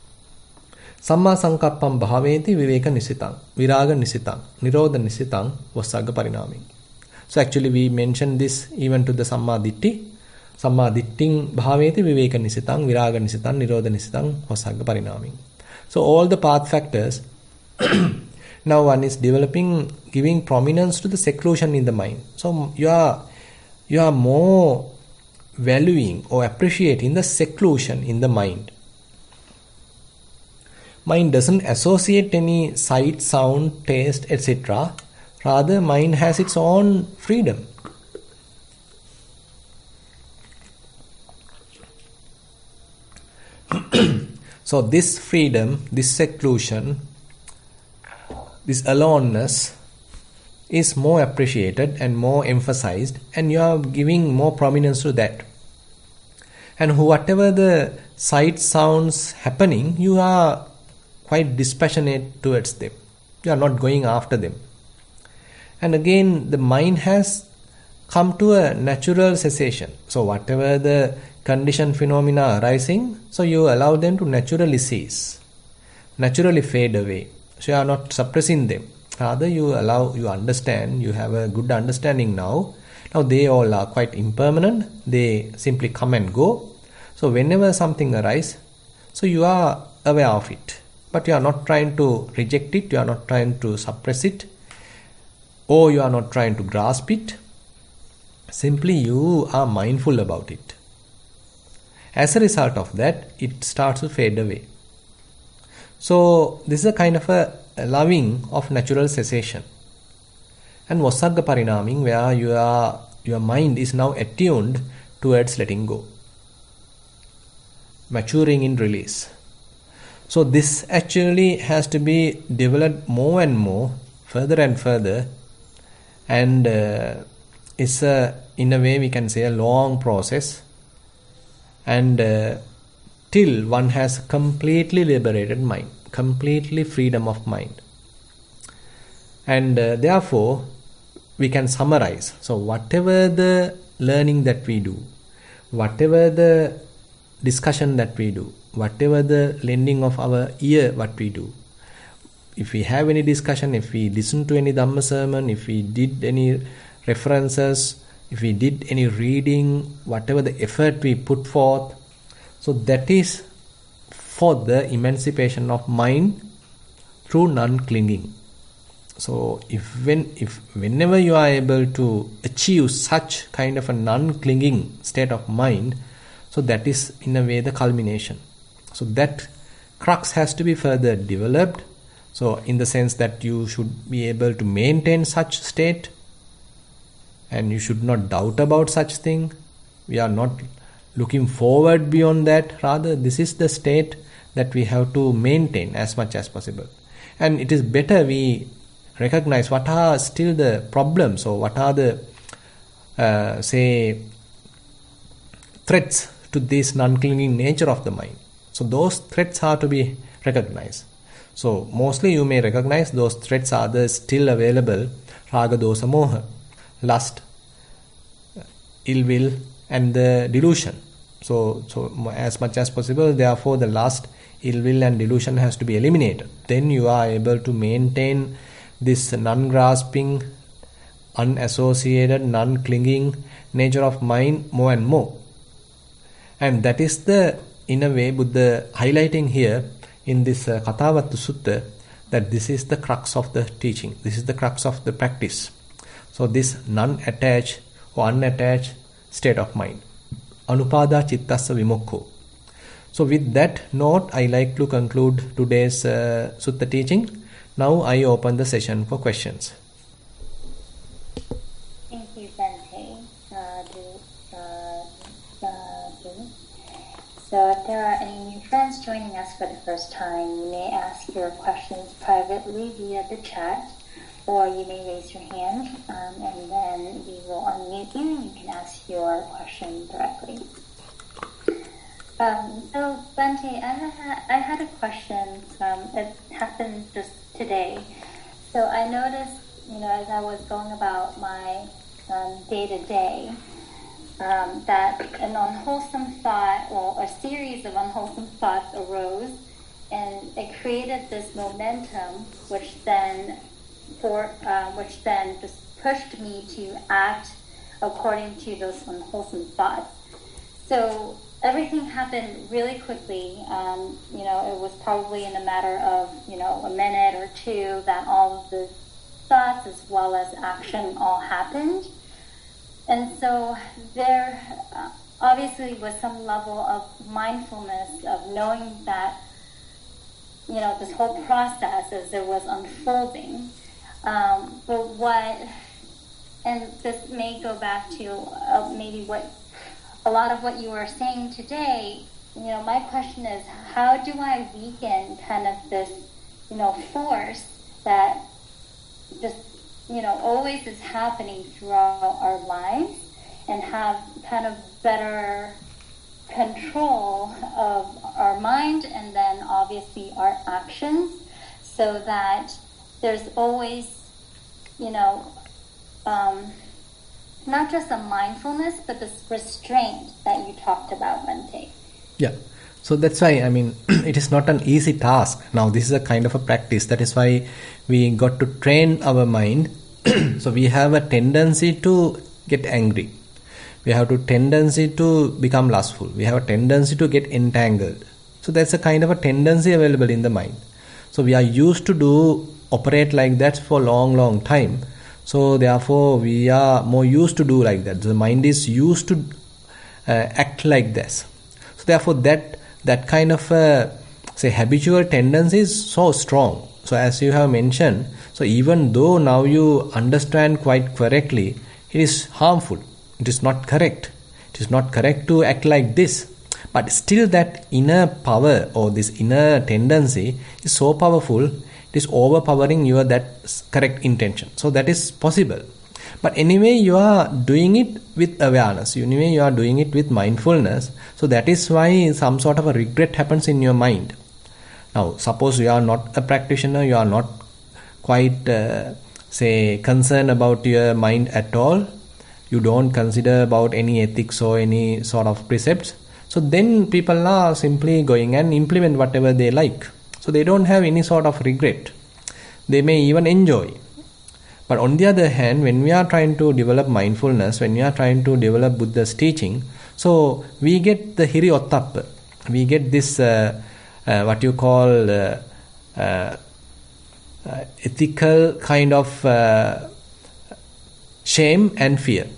Samma sankappam bhaveti viveka nisitang, viraga nisitang, nirodha nisitang, vassagga parinami. So actually we mentioned this even to the Samma Ditti. Samma Ditting bhaveti viveka nisitang, viraga nisitang, nirodha nisitang, vassagga parinami. So all the path factors, now one is developing, giving prominence to the seclusion in the mind. So you are, you are more valuing or appreciating the seclusion in the mind. Mind doesn't associate any sight, sound, taste, et cetera. Rather, mind has its own freedom. So this freedom, this seclusion, this aloneness is more appreciated and more emphasized, and you are giving more prominence to that. And whatever the sight, sounds happening, you are quite dispassionate towards them. You are not going after them. And again, the mind has come to a natural cessation. So whatever the conditioned phenomena arising, so you allow them to naturally cease, naturally fade away. So you are not suppressing them. Rather, you allow, you understand, you have a good understanding now. Now they all are quite impermanent. They simply come and go. So whenever something arises, so you are aware of it. But you are not trying to reject it, you are not trying to suppress it, or you are not trying to grasp it. Simply you are mindful about it. As a result of that, it starts to fade away. So this is a kind of a loving of natural cessation. And vassagga parinaming, where you are, your mind is now attuned towards letting go, maturing in release. So this actually has to be developed more and more, further and further, and uh, it's a, in a way we can say, a long process, and uh, till one has completely liberated mind, completely freedom of mind. And uh, therefore we can summarize. So whatever the learning that we do, whatever the discussion that we do, whatever the lending of our ear what we do, if we have any discussion, if we listen to any Dhamma sermon, if we did any references, if we did any reading, whatever the effort we put forth, so that is for the emancipation of mind through non-clinging. So if when if whenever you are able to achieve such kind of a non-clinging state of mind, so that is in a way the culmination. So that crux has to be further developed. So in the sense that you should be able to maintain such state, and you should not doubt about such thing. We are not looking forward beyond that. Rather, this is the state that we have to maintain as much as possible. And it is better we recognize what are still the problems or what are the, uh, say, threats to this non-clinging nature of the mind. So those threats are to be recognized. So mostly you may recognize those threats are the still available: raga, dosa, moha, lust, ill will, and the delusion. So, so as much as possible, therefore, the lust, ill will, and delusion has to be eliminated. Then you are able to maintain this non-grasping, unassociated, non-clinging nature of mind more and more. And that is the, in a way, Buddha highlighting here in this uh, Kathavatthu Sutta, that this is the crux of the teaching. This is the crux of the practice. So this non-attached or unattached state of mind. Anupada Chittassa Vimukho. So with that note, I like to conclude today's uh, Sutta teaching. Now I open the session for questions. Thank you, Bhante. Sadhu, sadhu, sadhu. So if there are any new friends joining us for the first time, you may ask your questions privately via the chat, or you may raise your hand, um, and then we will unmute you and you can ask your question directly. Um, so, Bhante, I had, I had a question. Um, it happened just today. So I noticed, you know, as I was going about my um, day-to-day, um, that an unwholesome thought, or a series of unwholesome thoughts arose, and it created this momentum, which then for uh, which then just pushed me to act according to those unwholesome thoughts. So everything happened really quickly. Um, you know, it was probably in a matter of, you know, a minute or two that all of the thoughts as well as action all happened. And so there uh, obviously was some level of mindfulness of knowing that, you know, this whole process as it was unfolding. Um, but what, and this may go back to uh, maybe what, a lot of what you were saying today, you know, my question is, how do I weaken kind of this, you know, force that just, you know, always is happening throughout our lives, and have kind of better control of our mind and then obviously our actions, so that there's always, you know, um, not just a mindfulness, but this restraint that you talked about, Bhante. Yeah. So that's why, I mean, it is not an easy task. Now, this is a kind of a practice. That is why we got to train our mind. So we have a tendency to get angry. We have a tendency to become lustful. We have a tendency to get entangled. So that's a kind of a tendency available in the mind. So we are used to do operate like that for a long, long time. So therefore, we are more used to do like that. The mind is used to uh, act like this. So therefore, that that kind of uh, say habitual tendency is so strong. So as you have mentioned, so even though now you understand quite correctly, it is harmful. It is not correct. It is not correct to act like this. But still, that inner power or this inner tendency is so powerful. It is overpowering your that correct intention. So that is possible. But anyway, you are doing it with awareness. Anyway, you are doing it with mindfulness. So that is why some sort of a regret happens in your mind. Now, suppose you are not a practitioner, you are not quite, uh, say, concerned about your mind at all. You don't consider about any ethics or any sort of precepts. So then people are simply going and implement whatever they like. So they don't have any sort of regret. They may even enjoy. But on the other hand, when we are trying to develop mindfulness, when we are trying to develop Buddha's teaching, so we get the hiri ottappa. We get this, uh, uh, what you call uh, uh, uh, ethical kind of uh, shame and fear.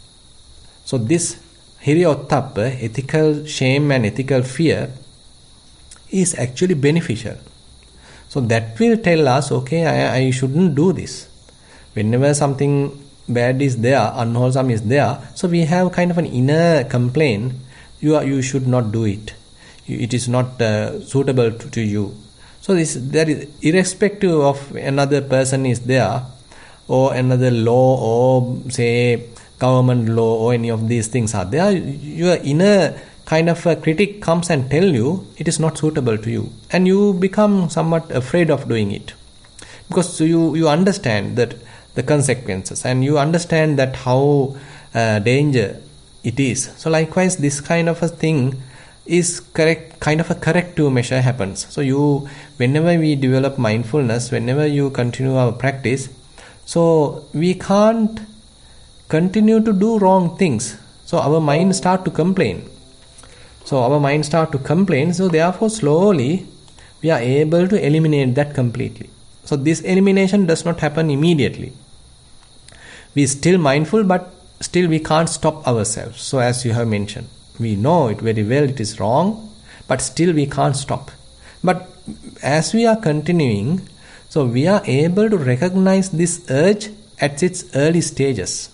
So this hiri ottappa, ethical shame and ethical fear, is actually beneficial. So that will tell us, okay, I, I shouldn't do this. Whenever something bad is there, unwholesome is there, so we have kind of an inner complaint, you are, you should not do it. it is not uh, suitable to, to you. So this, there is, irrespective of another person is there, or another law, or say government law, or any of these things are there, your inner kind of a critic comes and tell you it is not suitable to you, and you become somewhat afraid of doing it, because you you understand that the consequences, and you understand that how uh, danger it is. So likewise, this kind of a thing is correct, kind of a corrective measure happens. So you, whenever we develop mindfulness, whenever you continue our practice, so we can't continue to do wrong things. So our mind start to complain. So our mind start to complain. So therefore, slowly we are able to eliminate that completely. So this elimination does not happen immediately. We are still mindful, but still we can't stop ourselves. So as you have mentioned, we know it very well, it is wrong, but still we can't stop. But as we are continuing, so we are able to recognize this urge at its early stages.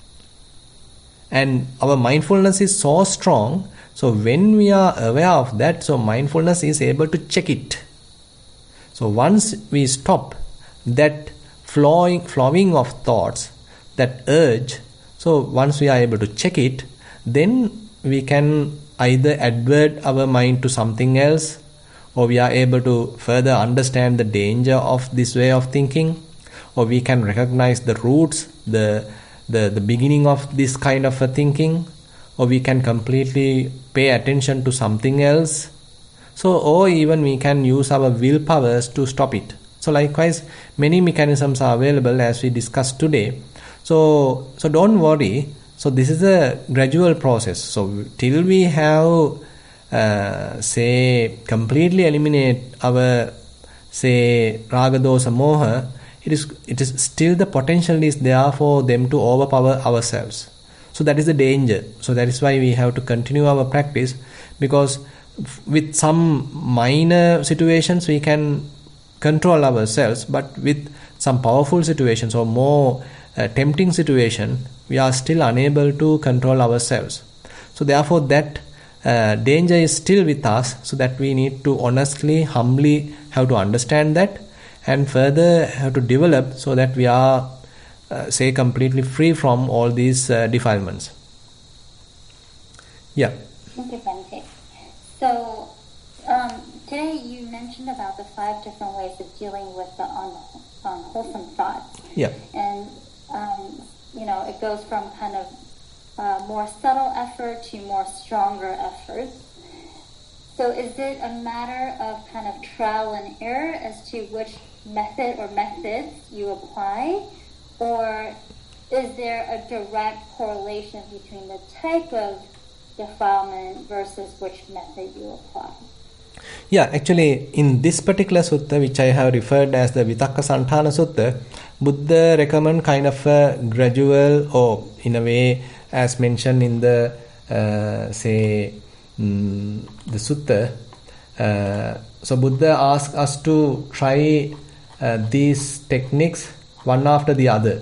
And our mindfulness is so strong, so when we are aware of that, so mindfulness is able to check it. So once we stop that flowing, flowing of thoughts, that urge, so once we are able to check it, then we can either advert our mind to something else, or we are able to further understand the danger of this way of thinking, or we can recognize the roots, the the, the beginning of this kind of a thinking, or we can completely pay attention to something else. So, or even we can use our willpowers to stop it. So likewise, many mechanisms are available as we discussed today. So, so don't worry. So this is a gradual process. So till we have, uh, say, completely eliminate our, say, raga, dosa, moha, it is it is still the potential is there for them to overpower ourselves. So that is the danger. So that is why we have to continue our practice, because with some minor situations we can control ourselves, but with some powerful situations or more uh, tempting situation, we are still unable to control ourselves. So therefore that uh, danger is still with us, so that we need to honestly, humbly have to understand that, and further have to develop so that we are uh, say completely free from all these uh, defilements. Yeah. Thank you, Bhante. So um, today you mentioned about the five different ways of dealing with the un- unwholesome thoughts. Yeah. And um, you know, it goes from kind of uh, more subtle effort to more stronger efforts. So is it a matter of kind of trial and error as to which method or methods you apply, or is there a direct correlation between the type of defilement versus which method you apply? Yeah, actually in this particular sutta, which I have referred as the Vitakka Santhana Sutta, Buddha recommend kind of a gradual, or in a way as mentioned in the uh, say um, the sutta. Uh, so Buddha asks us to try uh, these techniques one after the other.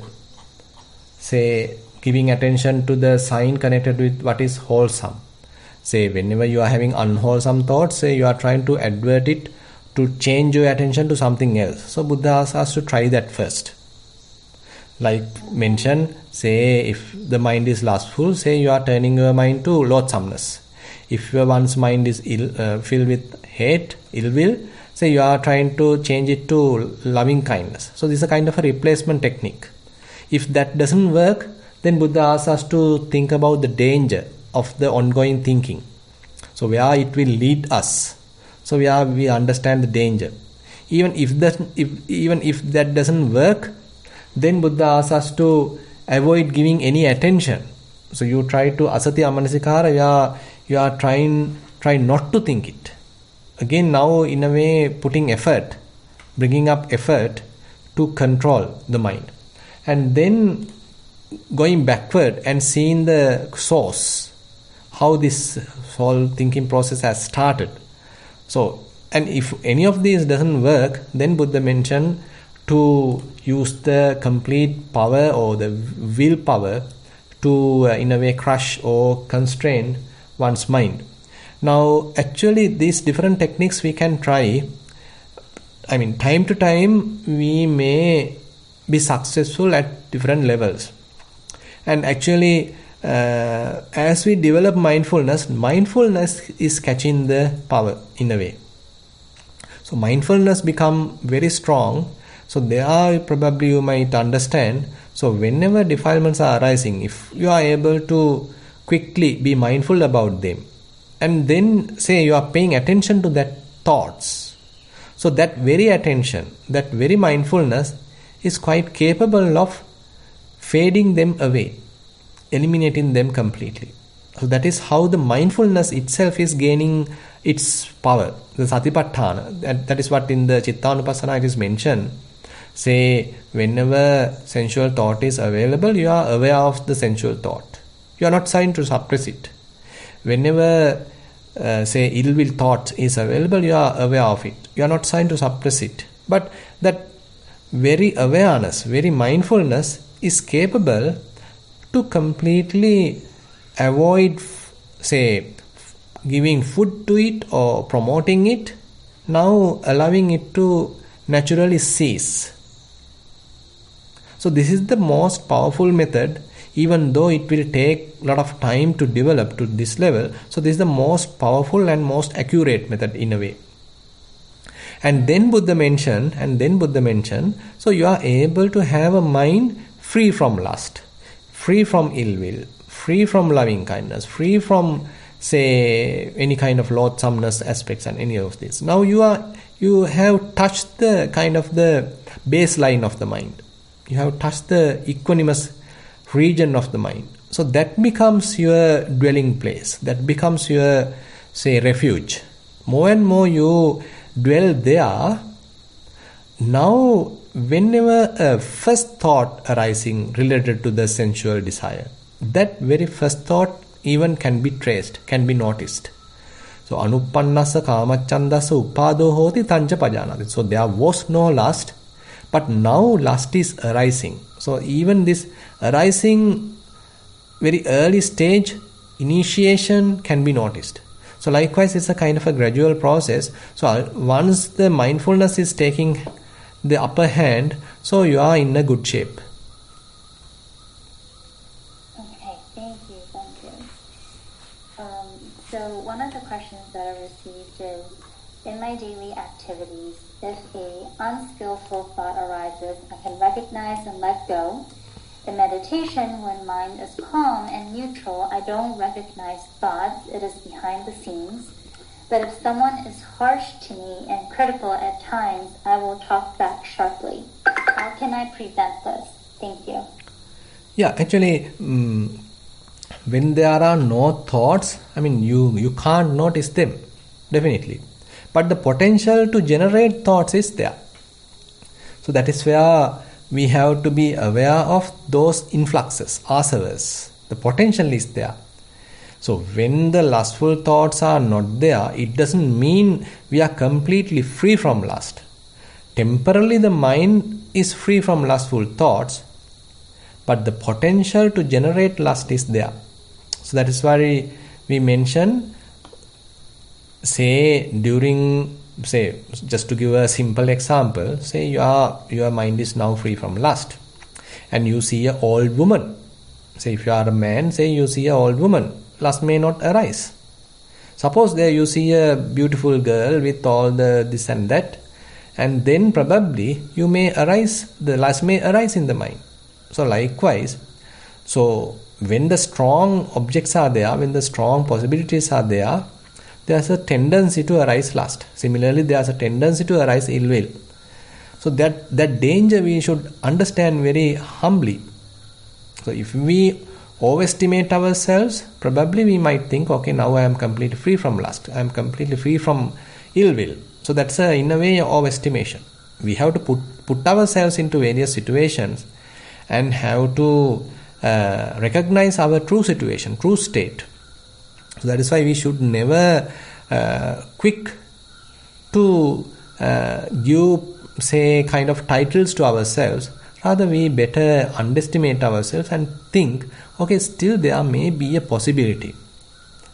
Say giving attention to the sign connected with what is wholesome. Say whenever you are having unwholesome thoughts, say you are trying to advert it to change your attention to something else. So Buddha asks us to try that first. Like mentioned, say if the mind is lustful, say you are turning your mind to loathsomeness. If your one's mind is ill, uh, filled with hate, ill will, say you are trying to change it to loving kindness. So this is a kind of a replacement technique. If that doesn't work, then Buddha asks us to think about the danger of the ongoing thinking. So where it will lead us. So we are we understand the danger. Even if that if even if that doesn't work, then Buddha asks us to avoid giving any attention. So you try to asati amanasikara, you are you are trying try not to think it. Again, now in a way putting effort, bringing up effort to control the mind, and then going backward and seeing the source, how this whole thinking process has started. So, and if any of these doesn't work, then Buddha mentioned to use the complete power or the willpower to uh, in a way crush or constrain one's mind. Now, actually, these different techniques we can try. I mean, time to time, we may be successful at different levels. And actually, uh, as we develop mindfulness, mindfulness is catching the power in a way. So, mindfulness become very strong. So, there probably you might understand. So, whenever defilements are arising, if you are able to quickly be mindful about them, and then say you are paying attention to that thoughts, so that very attention, that very mindfulness is quite capable of fading them away, eliminating them completely. So that is how the mindfulness itself is gaining its power, the satipatthana. That, that is what in the Chittanupassana it is mentioned. Say, whenever sensual thought is available, you are aware of the sensual thought. You are not trying to suppress it. Whenever, uh, say, ill will thought is available, you are aware of it. You are not trying to suppress it. But that very awareness, very mindfulness is capable to completely avoid, say, giving food to it or promoting it, now allowing it to naturally cease. So this is the most powerful method, even though it will take a lot of time to develop to this level. So this is the most powerful and most accurate method in a way. And then Buddha mentioned, and then Buddha mentioned, so you are able to have a mind free from lust, free from ill will, free from loving kindness, free from, say, any kind of loathsomeness aspects and any of this. Now you are, you have touched the kind of the baseline of the mind. You have touched the equanimous region of the mind. So that becomes your dwelling place. That becomes your, say, refuge. More and more you dwell there. Now, whenever a first thought arising related to the sensual desire, that very first thought even can be traced, can be noticed. So, anuppannassa kamachandassa uppado hoti tancha pajanati. So, there was no lust, but now lust is arising. So, even this arising very early stage, initiation can be noticed. So, likewise, it's a kind of a gradual process. So, once the mindfulness is taking the upper hand, so you are in a good shape. Okay, thank you, thank you. Um, so one of the questions that I received is, in my daily activities, if a unskillful thought arises, I can recognize and let go. In meditation, when mind is calm and neutral, I don't recognize thoughts, it is behind the scenes. But if someone is harsh to me and critical at times, I will talk back sharply. How can I prevent this? Thank you. Yeah, actually, um, when there are no thoughts, I mean, you, you can't notice them, definitely. But the potential to generate thoughts is there. So that is where we have to be aware of those influxes, asavas. The potential is there. So when the lustful thoughts are not there, it doesn't mean we are completely free from lust. Temporarily the mind is free from lustful thoughts, but the potential to generate lust is there. So that is why we mention, say during, say, just to give a simple example, say you are, your mind is now free from lust and you see an old woman. Say if you are a man, say you see an old woman. Lust may not arise. Suppose there you see a beautiful girl with all the this and that, and then probably you may arise, the lust may arise in the mind. So likewise, so when the strong objects are there, when the strong possibilities are there, there's a tendency to arise lust. Similarly, there's a tendency to arise ill will. So that, that danger we should understand very humbly. So if we overestimate ourselves, probably we might think, okay, now I am completely free from lust, I am completely free from ill will. So that's a, in a way, overestimation. We have to put, put ourselves into various situations and have to uh, recognize our true situation, true state. So that is why we should never uh, quick to uh, give, say, kind of titles to ourselves. Rather, we better underestimate ourselves and think, okay, still there may be a possibility.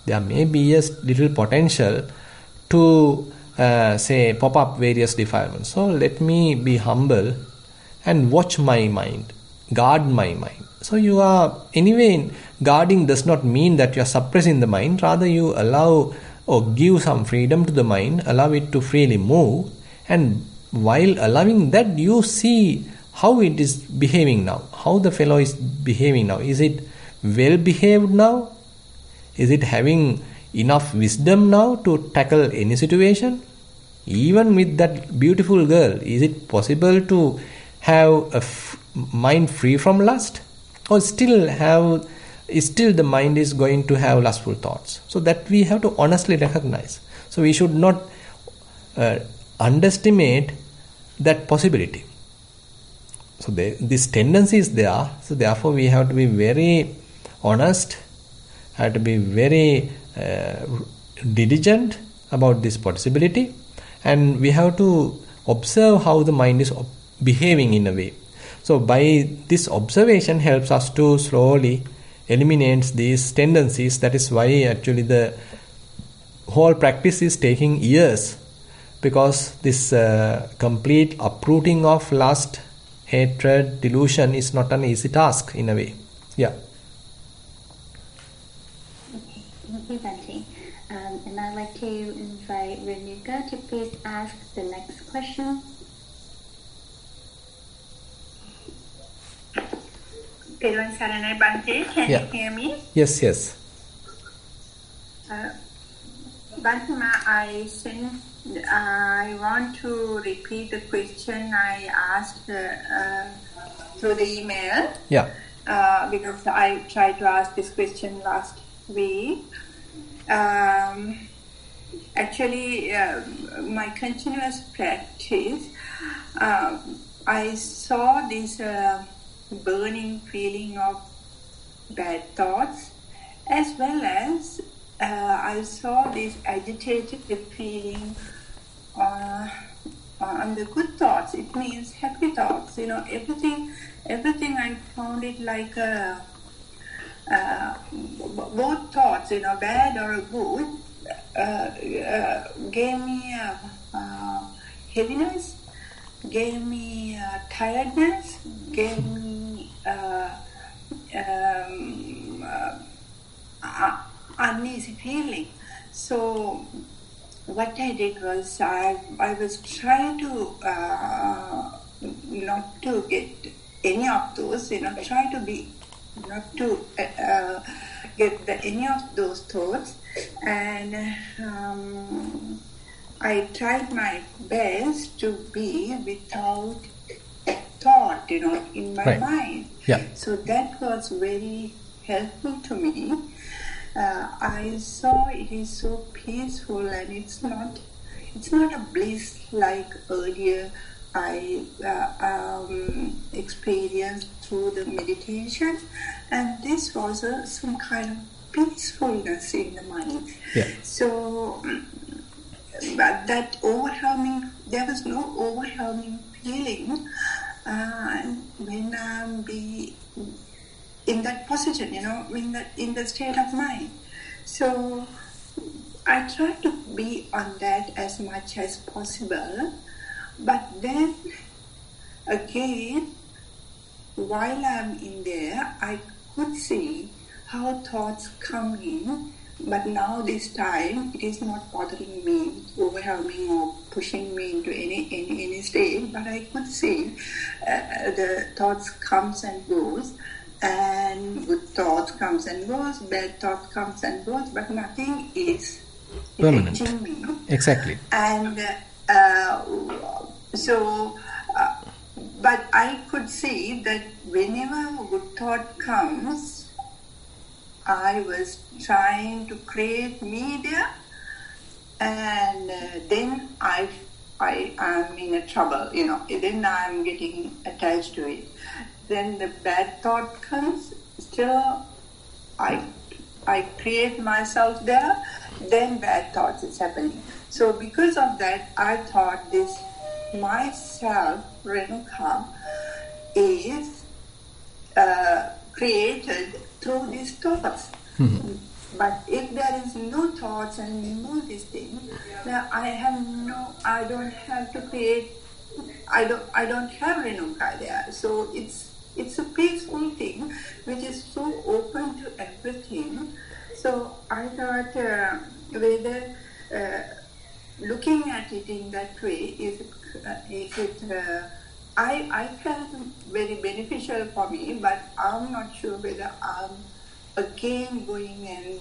there may be a little potential to uh, say pop up various defilements. So let me be humble and watch my mind, guard my mind. So you are, anyway, guarding does not mean that you are suppressing the mind, rather you allow or give some freedom to the mind, allow it to freely move, and while allowing that, you see how it is behaving now, how the fellow is behaving now. Is it well behaved now? Is it having enough wisdom now to tackle any situation? Even with that beautiful girl, is it possible to have a f- mind free from lust? Or still have, still the mind is going to have lustful thoughts? So that we have to honestly recognize. So we should not uh, underestimate that possibility. So the, this tendency is there. So therefore we have to be very honest, have to be very uh, diligent about this possibility, and we have to observe how the mind is behaving in a way. So by this observation helps us to slowly eliminate these tendencies. That is why actually the whole practice is taking years, because this uh, complete uprooting of lust, hatred, delusion is not an easy task in a way. Yeah. Okay, thank you, Bhante. Um, and I'd like to invite Renuka to please ask the next question. Peruan Saranai Bhante, can Yeah. you hear me? Yes, yes. Uh, Bhante, I sent, I want to repeat the question I asked uh, uh, through the email. Yeah. Uh, because I tried to ask this question last week. Um, actually, uh, my continuous practice, uh, I saw this uh, burning feeling of bad thoughts, as well as uh, I saw this agitated feeling uh, on the good thoughts. It means happy thoughts. You know, everything. Everything I found it like a, uh, both thoughts. You know, bad or good, uh, uh, gave me a, uh, heaviness, gave me uh, tiredness, gave me uh, um, uh, uneasy feeling. So what I did was I, I was trying to uh, not to get any of those, you know, try to be not to uh, get the, any of those thoughts, and um, I tried my best to be without thought, you know, in my Right. mind. Yeah. So that was very helpful to me. Uh, I saw it is so peaceful, and it's not, it's not a bliss like earlier I uh, um, experienced through the meditation, and this was a, some kind of peacefulness in the mind. Yeah. So, but that overwhelming, there was no overwhelming feeling uh, when I be in that position, you know, in that in the state of mind. So I try to be on that as much as possible, but then again, while I'm in there, I could see how thoughts come in, but now this time it is not bothering me, overwhelming or pushing me into any any, any state, but I could see uh, the thoughts comes and goes, and good thought comes and goes, bad thought comes and goes, but nothing is Permanent. affecting me. Exactly. And uh, so, uh, but I could see that whenever a good thought comes, I was trying to create me there, and uh, then I, I am in a trouble, you know, then I'm getting attached to it. Then the bad thought comes, still I, I create myself there, then bad thoughts is happening. So because of that, I thought this myself, Renuka, is uh, created through these thoughts. Mm-hmm. But if there is no thoughts and no this thing, then I have no, I don't have to create, I don't, I don't have Renuka there. So it's, it's a peaceful thing which is so open to everything. So I thought uh, whether uh, looking at it in that way, is, uh, is it, uh, I, I felt very beneficial for me, but I'm not sure whether I'm again going and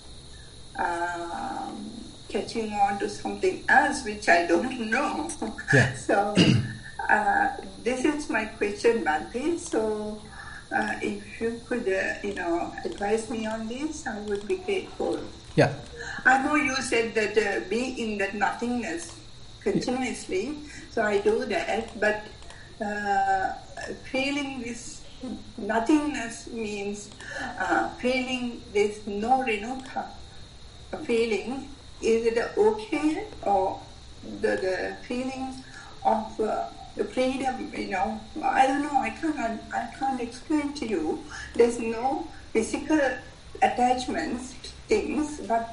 um, catching on to something else which I don't know. Yeah. So uh, this is my question, Bhante. So uh, if you could, uh, you know, advise me on this, I would be grateful. Yeah. I know you said that uh, be in that nothingness continuously, so I do that, but uh, feeling this nothingness means uh, feeling this no renuka feeling. Is it okay, or the, the feeling of uh, the freedom, you know, I don't know, I can't, I can't explain to you. There's no physical attachments, things, but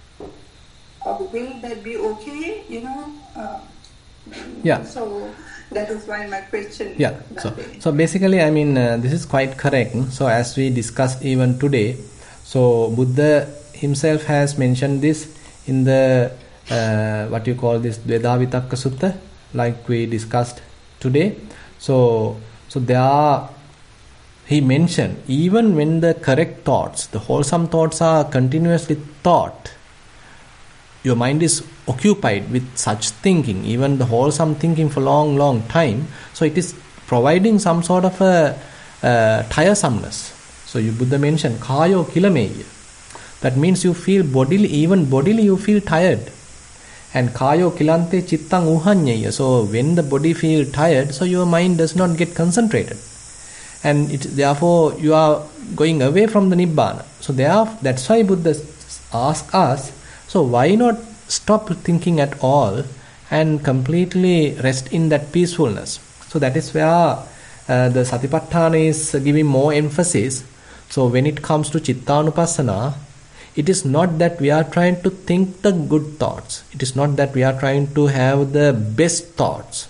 uh, will that be okay, you know? Uh, yeah. So that is why my question. Yeah. So, so basically, I mean, uh, this is quite correct. So as we discussed even today, so Buddha himself has mentioned this in the uh, what you call this Dveda Vitakka Sutta, like we discussed today. So, so there are, he mentioned, even when the correct thoughts, the wholesome thoughts are continuously thought, your mind is occupied with such thinking, even the wholesome thinking for long, long time. So it is providing some sort of a uh, tiresomeness. So you Buddha mentioned kayo kilameya. That means you feel bodily, even bodily you feel tired. And kayo kilante chittang uhanyeya. So when the body feels tired, so your mind does not get concentrated. And it, therefore you are going away from the Nibbana. So there, that's why Buddha asks us, so why not stop thinking at all and completely rest in that peacefulness? So that is where uh, the Satipatthana is giving more emphasis. So when it comes to Chittanupassana, it is not that we are trying to think the good thoughts. It is not that we are trying to have the best thoughts.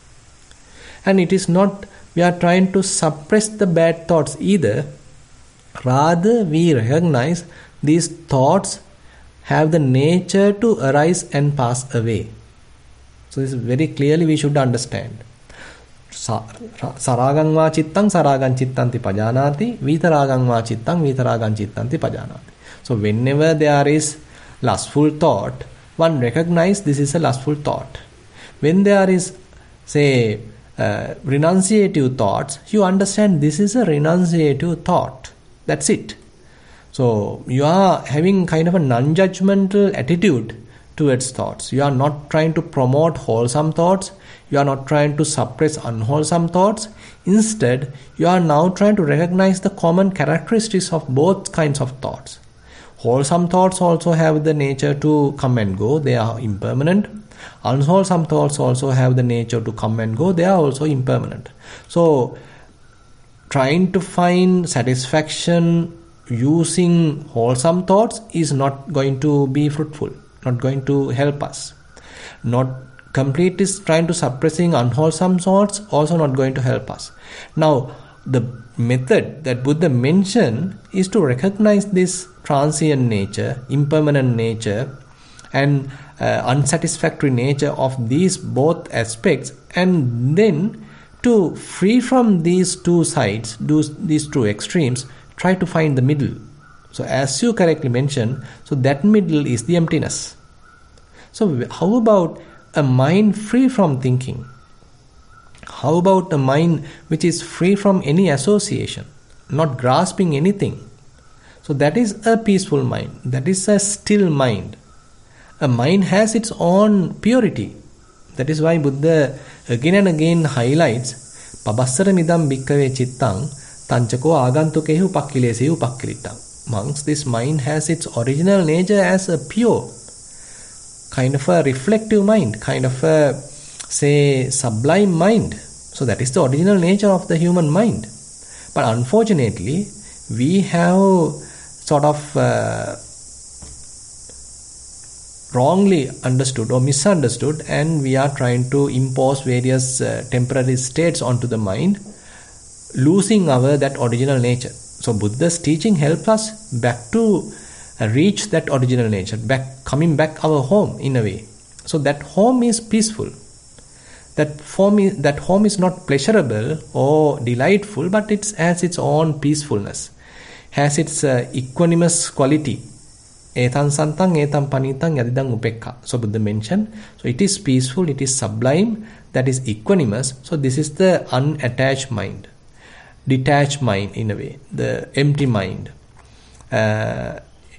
And it is not we are trying to suppress the bad thoughts either. Rather, we recognize these thoughts have the nature to arise and pass away. So this is very clearly we should understand. Saragang va chittang saragang chittanti pajanati, vitaragang va chittang vitaragang chittanti pajanati. So whenever there is lustful thought, one recognizes this is a lustful thought. When there is, say, uh, renunciative thoughts, you understand this is a renunciative thought. That's it. So you are having kind of a non-judgmental attitude towards thoughts. You are not trying to promote wholesome thoughts. You are not trying to suppress unwholesome thoughts. Instead, you are now trying to recognize the common characteristics of both kinds of thoughts. Wholesome thoughts also have the nature to come and go. They are impermanent. Unwholesome thoughts also have the nature to come and go. They are also impermanent. So, trying to find satisfaction using wholesome thoughts is not going to be fruitful, not going to help us. Not completely trying to suppressing unwholesome thoughts, also not going to help us. Now, the method that Buddha mentioned is to recognize this transient nature, impermanent nature, and uh, unsatisfactory nature of these both aspects, and then to free from these two sides, these two extremes, try to find the middle. So as you correctly mentioned, so that middle is the emptiness. So how about a mind free from thinking? How about a mind which is free from any association, not grasping anything? So that is a peaceful mind. That is a still mind. A mind has its own purity. That is why Buddha again and again highlights Pabassara midam bhikkave chittang tanchako agantukehu pakkilesehu pakkilitang. Monks, this mind has its original nature as a pure, kind of a reflective mind, kind of a, say, sublime mind. So that is the original nature of the human mind. But unfortunately, we have sort of uh, wrongly understood or misunderstood, and we are trying to impose various uh, temporary states onto the mind, losing our that original nature. So Buddha's teaching helps us back to uh, reach that original nature, back coming back our home in a way. So that home is peaceful. That form is, that home is not pleasurable or delightful, but it has its own peacefulness, has its uh, equanimous quality. Etan santang etam panitang yadidang upekha. So Buddha mentioned, so it is peaceful, it is sublime, that is equanimous. So this is the unattached mind, detached mind in a way, the empty mind. Uh,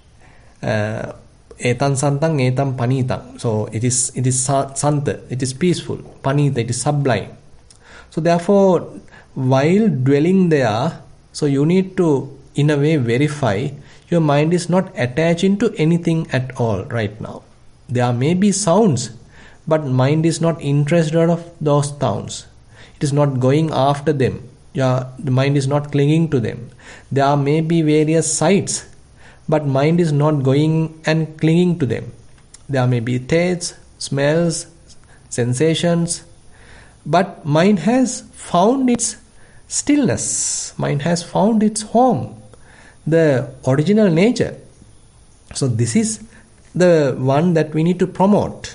uh, Etan santang etam panitang. So it is it is santa, it is peaceful. Panita, it is sublime. So therefore, while dwelling there, so you need to in a way verify your mind is not attaching to anything at all right now. There may be sounds, but mind is not interested of those sounds. It is not going after them. Yeah, the mind is not clinging to them. There may be various sights, but mind is not going and clinging to them. There may be tastes, smells, sensations, but mind has found its stillness. Mind has found its home, the original nature. So this is the one that we need to promote.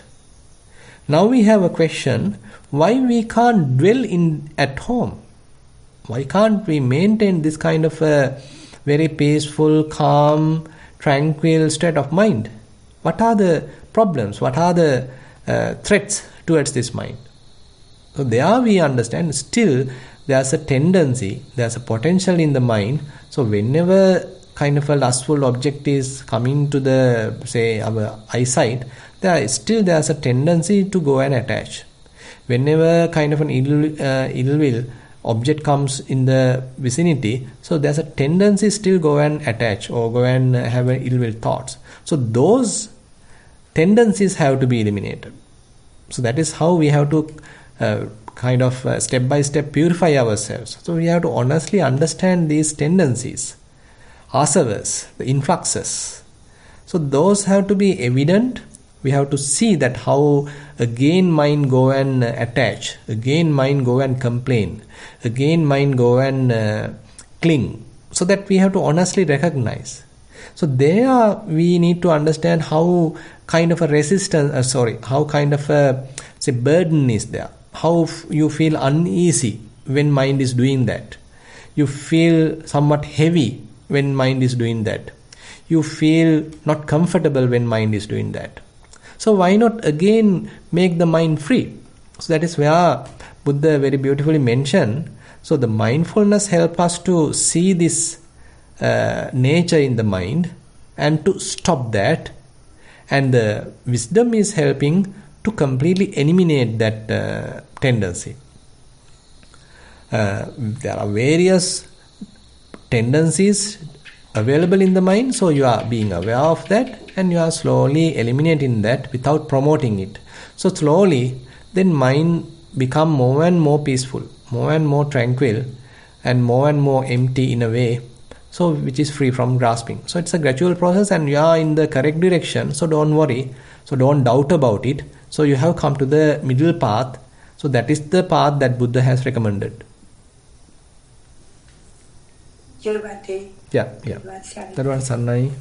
Now we have a question, why we can't dwell in at home? Why can't we maintain this kind of a very peaceful, calm, tranquil state of mind? What are the problems? What are the uh, threats towards this mind? So there we understand still there's a tendency, there's a potential in the mind. So whenever kind of a lustful object is coming to the, say, our eyesight, there is still there's a tendency to go and attach. Whenever kind of an ill, uh, ill will object comes in the vicinity, so there's a tendency still go and attach or go and have an ill will thoughts. So those tendencies have to be eliminated. So that is how we have to uh, kind of uh, step by step purify ourselves. So we have to honestly understand these tendencies, asavas, the influxes. So those have to be evident. We have to see that how again mind go and uh, attach, again mind go and complain, again mind go and uh, cling. So that we have to honestly recognize. So there we need to understand how kind of a resistance, uh, sorry, how kind of a say burden is there. How f- you feel uneasy when mind is doing that. You feel somewhat heavy when mind is doing that. You feel not comfortable when mind is doing that. So why not again make the mind free? So that is where Buddha very beautifully mentioned. So the mindfulness helps us to see this uh, nature in the mind and to stop that. And the wisdom is helping to completely eliminate that uh, tendency. Uh, there are various tendencies available in the mind, so you are being aware of that and you are slowly eliminating that without promoting it. So slowly then mind become more and more peaceful, more and more tranquil and more and more empty in a way, so which is free from grasping. So it's a gradual process and you are in the correct direction, so don't worry, so don't doubt about it. So you have come to the middle path, so that is the path that Buddha has recommended. Yeah, yeah. Taruwan Sarnai.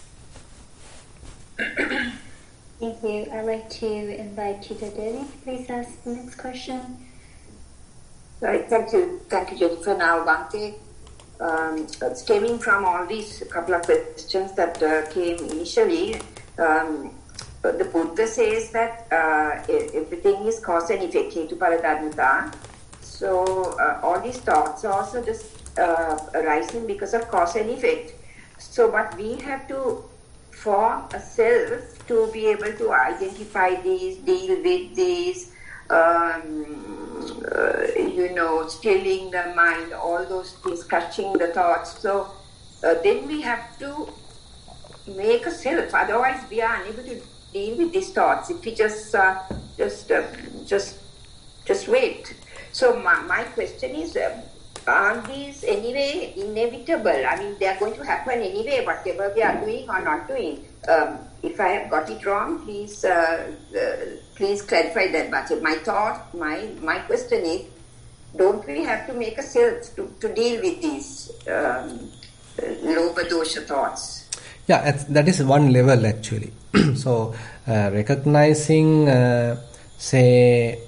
Thank you. I'd like to invite Chita Devi. Please ask the next question. Right, thank you. Thank you, Jennifer. Now, Bhante, um, stemming from all these couple of questions that uh, came initially, um, the Buddha says that uh, everything is cause and effect, Hetupala Dharmata. So uh, all these thoughts are also just uh, arising because of cause and effect. So, but we have to form a self to be able to identify these, deal with these, um, uh, you know, stilling the mind, all those things, catching the thoughts. So uh, then we have to make a self. Otherwise, we are unable to deal with these thoughts if we just uh, just uh, just just wait. So my, my question is, uh, aren't these anyway inevitable? I mean, they are going to happen anyway, whatever we are doing or not doing. Um, if I have got it wrong, please uh, uh, please clarify that. But my thought, my my question is, don't we have to make a self to, to deal with these um, lobha dosha thoughts? Yeah, that is one level actually. So uh, recognizing, uh, say,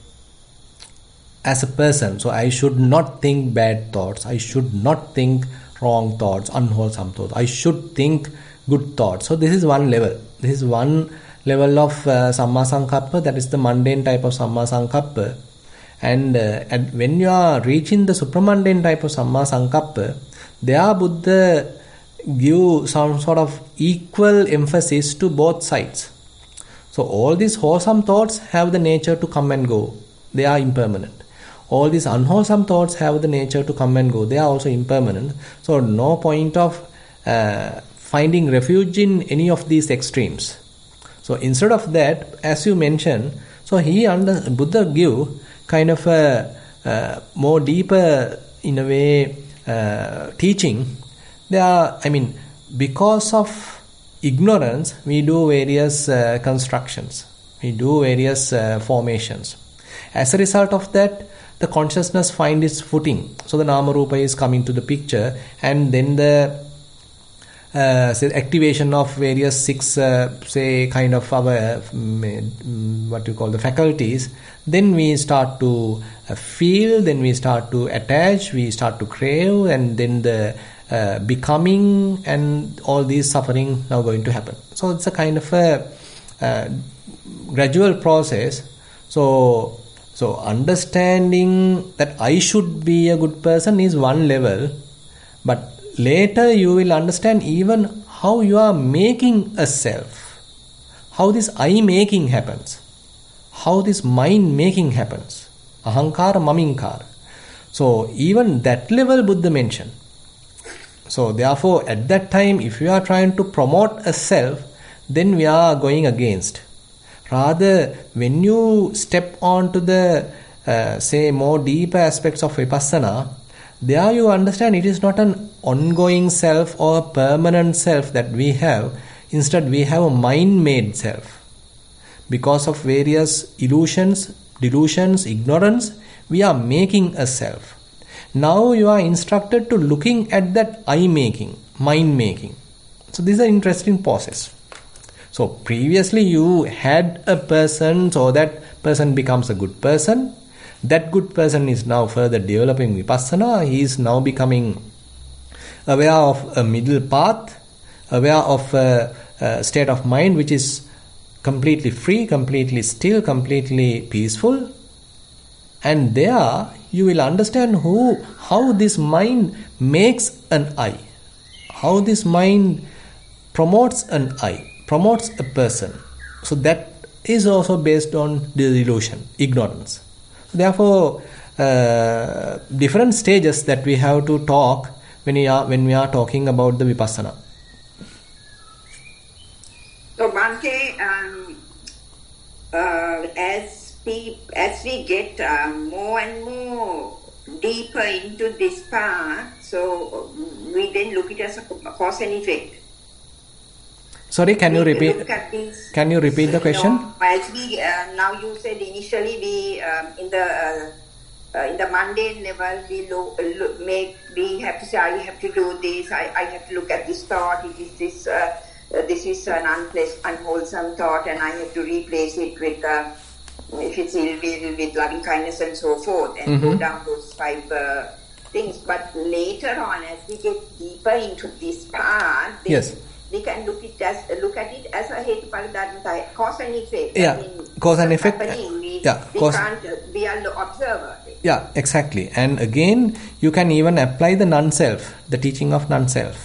as a person, so I should not think bad thoughts, I should not think wrong thoughts, unwholesome thoughts, I should think good thoughts. So this is one level. This is one level of uh, Samma Sankappa, that is the mundane type of Samma Sankappa. And, uh, and when you are reaching the supramundane type of Samma Sankappa, there Buddha give some sort of equal emphasis to both sides. So all these wholesome thoughts have the nature to come and go. They are impermanent. All these unwholesome thoughts have the nature to come and go. They are also impermanent. So no point of uh, finding refuge in any of these extremes. So instead of that, as you mentioned, so he under Buddha give kind of a uh, more deeper, in a way, uh, teaching. There are, I mean, because of ignorance, we do various uh, constructions. We do various uh, formations. As a result of that, the consciousness finds its footing. So the Nama Rupa is coming to the picture, and then the uh, say activation of various six, uh, say, kind of our, um, what you call the faculties, then we start to uh, feel, then we start to attach, we start to crave, and then the uh, becoming and all these suffering now going to happen. So it's a kind of a uh, gradual process. So So understanding that I should be a good person is one level, but later you will understand even how you are making a self, how this I making happens, how this mind making happens, ahankara maminkara. So even that level Buddha mentioned. So therefore at that time, if you are trying to promote a self, then we are going against. Rather, when you step on to the, uh, say, more deeper aspects of Vipassana, there you understand it is not an ongoing self or a permanent self that we have. Instead, we have a mind-made self. Because of various illusions, delusions, ignorance, we are making a self. Now you are instructed to looking at that I-making, mind-making. So this is an interesting process. So previously you had a person, so that person becomes a good person. That good person is now further developing Vipassana. He is now becoming aware of a middle path, aware of a, a state of mind which is completely free, completely still, completely peaceful. And there you will understand who, how this mind makes an I, how this mind promotes an I, promotes a person. So that is also based on the illusion, ignorance. Therefore, uh, different stages that we have to talk when we are when we are talking about the Vipassana. So Bhante, um, uh, as we as we get uh, more and more deeper into this path, so we then look at it as a cause and effect. Sorry, can you repeat? This, can you repeat the question? You know, as we uh, now you said initially we um, in the uh, uh, in the mundane level we lo- lo- make we have to say I have to do this. I, I have to look at this thought. It is this uh, uh, this is an unpleasant, unwholesome thought, and I have to replace it with uh, if it's ill will with loving kindness and so forth, and mm-hmm. go down those five uh, things. But later on, as we get deeper into this path, yes. we can look it as look at it as a Hetupala Dharmata, cause and effect. Yeah, I mean, cause and effect. We, yeah, we cause. can't. We are the observer. Yeah, exactly. And again, you can even apply the non-self, the teaching of non-self.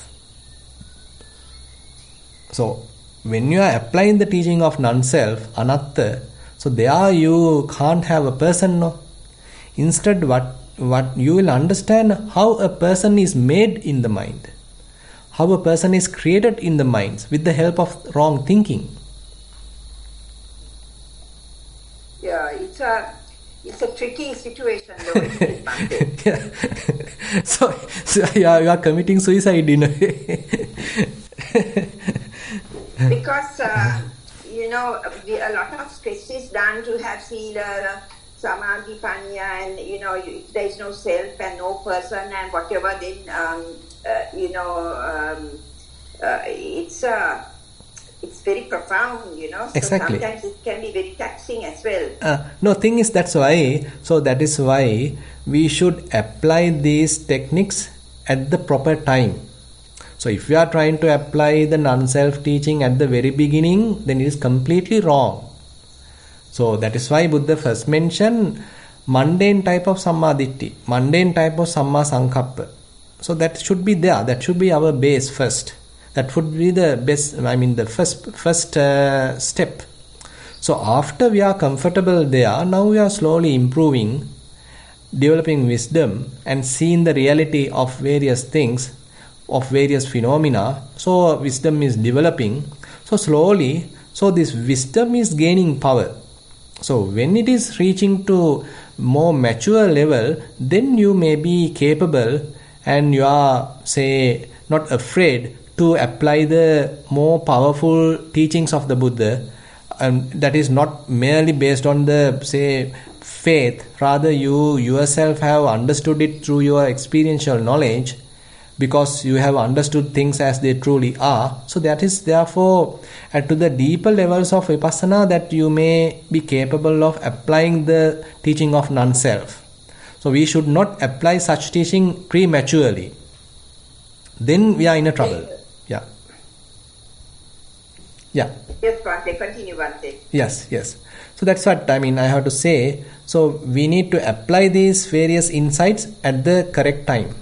So, when you are applying the teaching of non-self, anatta, so there you can't have a person. No. Instead, what what you will understand how a person is made in the mind. How a person is created in the minds with the help of wrong thinking. Yeah, it's a it's a tricky situation, though, isn't it, Bhante? Yeah. so, so you, are, you are committing suicide in a way. Because, uh, you know, we, a lot of stress is done to have sila, samadhi, panya, and, you know, if there is no self and no person and whatever, then, um, uh, you know, um, uh, it's uh, it's very profound, you know. So exactly. Sometimes it can be very taxing as well. Uh, no, thing is, that's why, so that is why we should apply these techniques at the proper time. So if you are trying to apply the non-self teaching at the very beginning, then it is completely wrong. So that is why Buddha first mentioned mundane type of sammaditthi, mundane type of samma sankappa. So that should be there. That should be our base first. That would be the best, I mean the first first uh, step. So after we are comfortable there, now we are slowly improving, developing wisdom and seeing the reality of various things, of various phenomena. So wisdom is developing. So slowly, so this wisdom is gaining power. So when it is reaching to more mature level, then you may be capable and you are, say, not afraid to apply the more powerful teachings of the Buddha. And that is not merely based on the, say, faith. Rather, you yourself have understood it through your experiential knowledge, because you have understood things as they truly are. So that is therefore at to the deeper levels of vipassana that you may be capable of applying the teaching of non-self. So we should not apply such teaching prematurely. Then we are in a trouble. Yeah. Yeah. Yes, Bhante, continue, Bhante. Yes, yes. So that's what I mean, I have to say. So we need to apply these various insights at the correct time.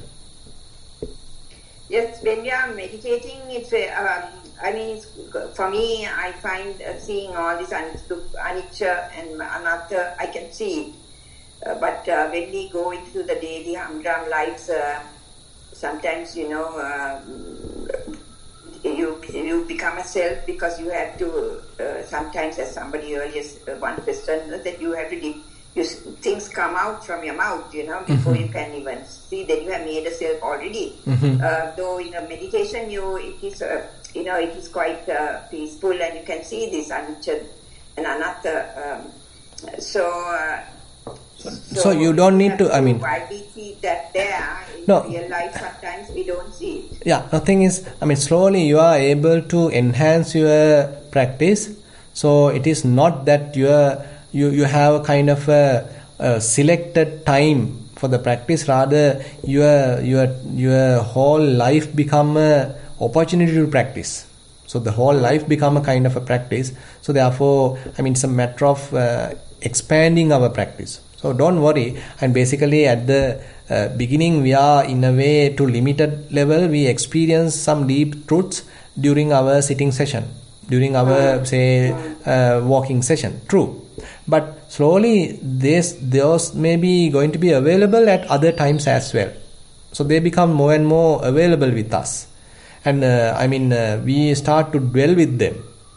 Yes, when we are meditating, it's, um, I mean, it's, for me, I find uh, seeing all this anicca and anatta, I can see. Uh, but uh, when we go into the daily humdrum lives, uh, sometimes, you know, uh, you you become a self because you have to, uh, sometimes, as somebody earlier, uh, one question, that you have to de- You, things come out from your mouth, you know, before mm-hmm. you can even see that you have made a self already. Mm-hmm. Uh, though in a meditation, you it is, uh, you know, it is quite uh, peaceful, and you can see this anicca and anatta. Um, so, uh, so, so you don't need to. I mean, why we see that there in no. real life? Sometimes we don't see it. Yeah, the thing is, I mean, slowly you are able to enhance your practice. So it is not that you are. You, you have a kind of a, a selected time for the practice. Rather, your your your whole life become a opportunity to practice. So the whole life become a kind of a practice. So therefore, I mean, it's a matter of uh, expanding our practice. So don't worry. And basically, at the uh, beginning, we are in a way to limited level. We experience some deep truths during our sitting session, during our say uh, walking session. True. But slowly, this those may be going to be available at other times as well. So they become more and more available with us, and uh, I mean uh, we start to dwell with them.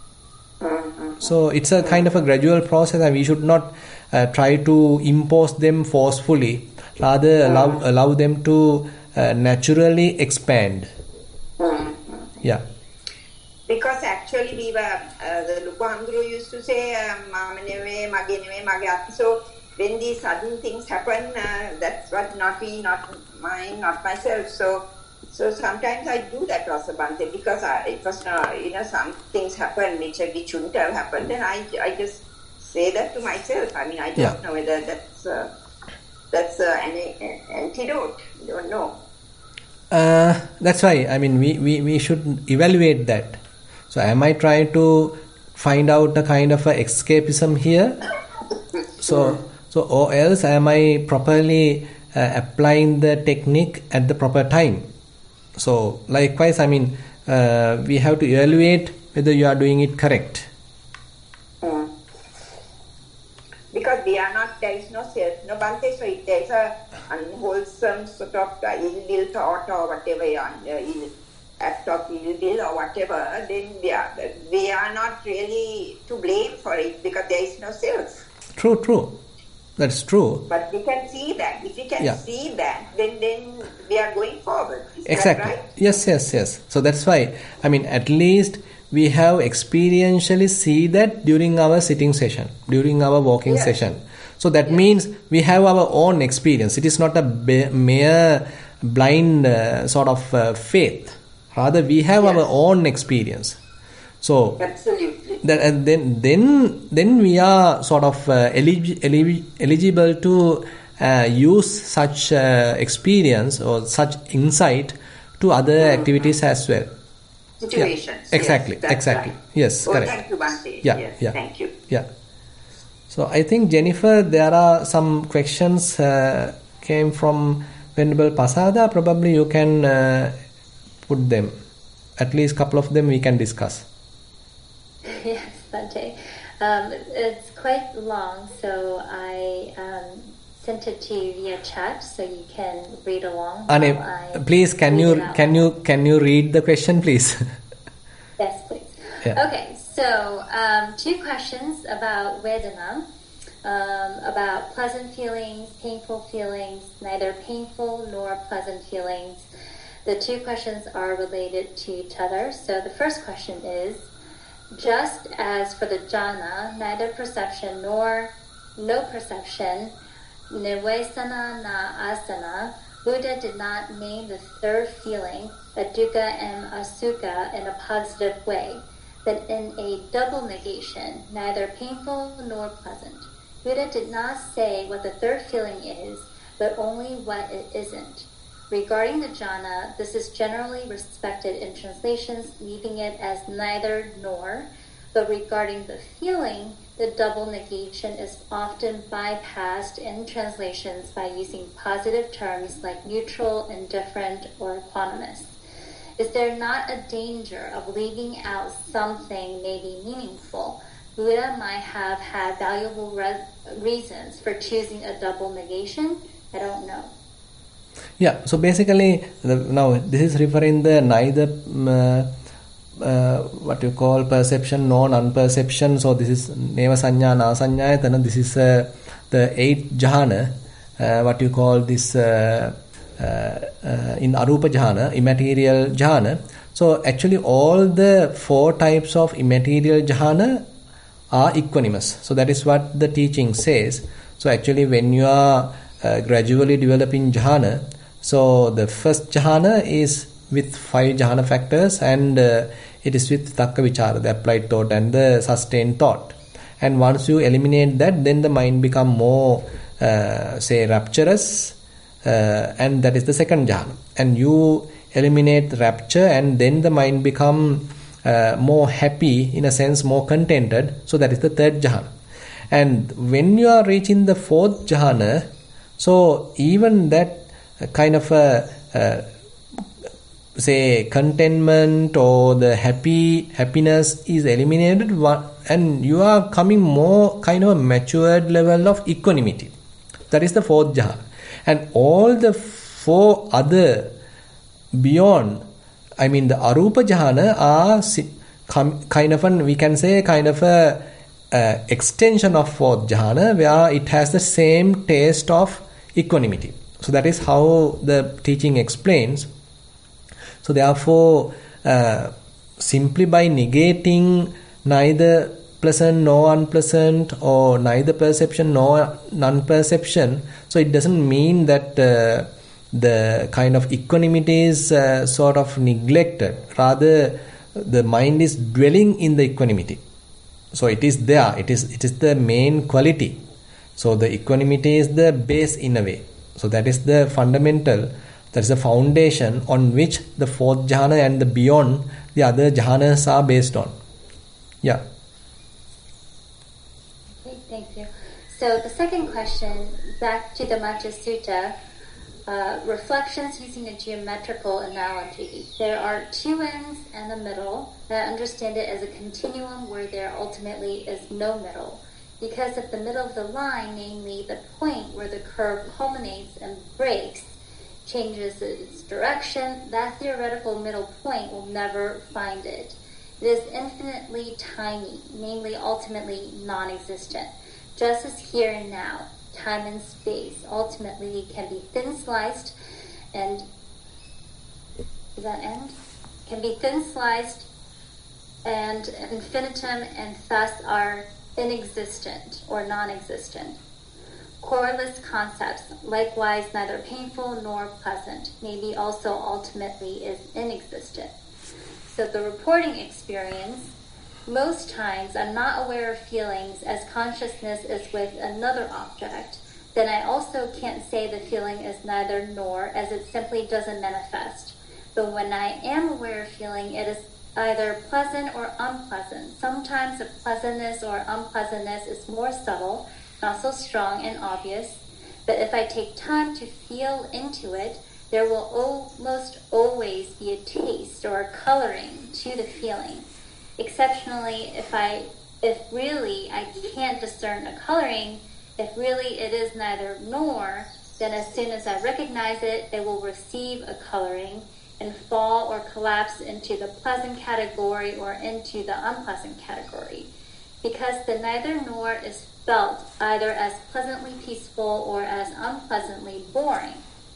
So it's a kind of a gradual process, and we should not uh, try to impose them forcefully. Rather, allow allow them to uh, naturally expand. Yeah. Because actually we were, uh, the Lukuhamduru used to say, Mama neve, mage neve, mage ati. So when these sudden things happen, uh, that's what not me, not mine, not myself. So so sometimes I do that also, Bhante, because I, it was not, you know, some things happen which, which shouldn't have happened, and I, I just say that to myself. I mean, I don't yeah. know whether that's, uh, that's uh, an, an antidote. I don't know. Uh, that's why, I mean, we, we, we should evaluate that. So am I trying to find out a kind of a escapism here? So, so or else am I properly uh, applying the technique at the proper time? So likewise, I mean, uh, we have to evaluate whether you are doing it correct. Mm. Because we are not, there is no self, no Bhante, so if there is a unwholesome sort of uh, ill-will thought or whatever, uh, ill act of ill will or whatever, then we are, we are not really to blame for it because there is no self. True, true. That's true. But we can see that. If we can Yeah. see that, then then we are going forward. Is Exactly. that right? Yes, yes, yes. So that's why, I mean, at least we have experientially see that during our sitting session, during our walking Yes. session. So that means we have our own experience. It is not a ba- mere blind uh, sort of uh, faith. Rather, we have Yes. our own experience. So Absolutely. that, and then then then we are sort of uh, elig- elig- eligible to uh, use such uh, experience or such insight to other activities as well. Situations. Yeah, exactly, Yes, that's exactly. right. Yes, Oh, correct. thank you, Bhante. Yeah, yes, yeah. Thank you. Yeah. So I think, Jennifer, there are some questions uh, came from Venerable Pasada. Probably you can uh, put them. At least a couple of them we can discuss. Yes, Bhante. Um, it's quite long, so I um, sent it to you via chat, so you can read along. Ane, while I please can read you it out. can you can you read the question, please? Yes, please. Yeah. Okay, so um, two questions about Vedana, um, about pleasant feelings, painful feelings, neither painful nor pleasant feelings. The two questions are related to each other. So the first question is, just as for the jhana, neither perception nor no perception, nirvesana na asana, Buddha did not name the third feeling, adukkha and asukha, in a positive way, but in a double negation, neither painful nor pleasant. Buddha did not say what the third feeling is, but only what it isn't. Regarding the jhana, this is generally respected in translations, leaving it as neither nor, but regarding the feeling, the double negation is often bypassed in translations by using positive terms like neutral, indifferent, or equanimous. Is there not a danger of leaving out something maybe meaningful? Buddha might have had valuable re- reasons for choosing a double negation. I don't know. Yeah, so basically, the, now this is referring the neither um, uh, uh, what you call perception nor non-perception. So this is neva sanya na sanyayatana. This is uh, the eighth jhana, uh, what you call this uh, uh, uh, in arupa jhana, immaterial jhana. So actually all the four types of immaterial jhana are equanimous. So that is what the teaching says. So actually when you are uh, gradually developing jhana, so the first jhana is with five jhana factors, and uh, it is with takka vichara, the applied thought and the sustained thought. And once you eliminate that, then the mind become more uh, say rapturous, uh, and that is the second jhana. And you eliminate rapture, and then the mind become uh, more happy, in a sense more contented. So that is the third jhana. And when you are reaching the fourth jhana, so even that kind of a uh, say contentment or the happy happiness is eliminated, and you are coming more kind of a matured level of equanimity. That is the fourth jhana. And all the four other beyond, I mean the arupa jhana, are kind of an, we can say kind of a uh, extension of fourth jhana, where it has the same taste of equanimity. So that is how the teaching explains. So therefore, uh, simply by negating neither pleasant nor unpleasant, or neither perception nor non-perception, so it doesn't mean that uh, the kind of equanimity is uh, sort of neglected. Rather, the mind is dwelling in the equanimity. So it is there. It is it is the main quality. So the equanimity is the base in a way. So that is the fundamental, that is the foundation on which the fourth jhana and the beyond the other jhanas are based on. Yeah. Okay, thank you. So the second question, back to the Matcha Sutta, uh, reflections using a geometrical analogy. There are two ends and a middle. I understand it as a continuum where there ultimately is no middle. Because if the middle of the line, namely the point where the curve culminates and breaks, changes its direction, that theoretical middle point will never find it. It is infinitely tiny, namely ultimately non-existent. just as here and now, time and space ultimately can be thin sliced and does that end? Can be thin sliced and infinitum and thus are inexistent or non-existent. Coreless concepts, likewise neither painful nor pleasant, may be also ultimately is inexistent. So the reporting experience, most times I'm not aware of feelings as consciousness is with another object, then I also can't say the feeling is neither nor, as it simply doesn't manifest. But when I am aware of feeling, it is either pleasant or unpleasant. Sometimes the pleasantness or unpleasantness is more subtle, not so strong and obvious. But if I take time to feel into it, there will almost always be a taste or a coloring to the feeling. Exceptionally, if I, if really I can't discern a coloring, if really it is neither nor, then as soon as I recognize it, it will receive a coloring and fall or collapse into the pleasant category or into the unpleasant category. Because the neither nor is felt either as pleasantly peaceful or as unpleasantly boring.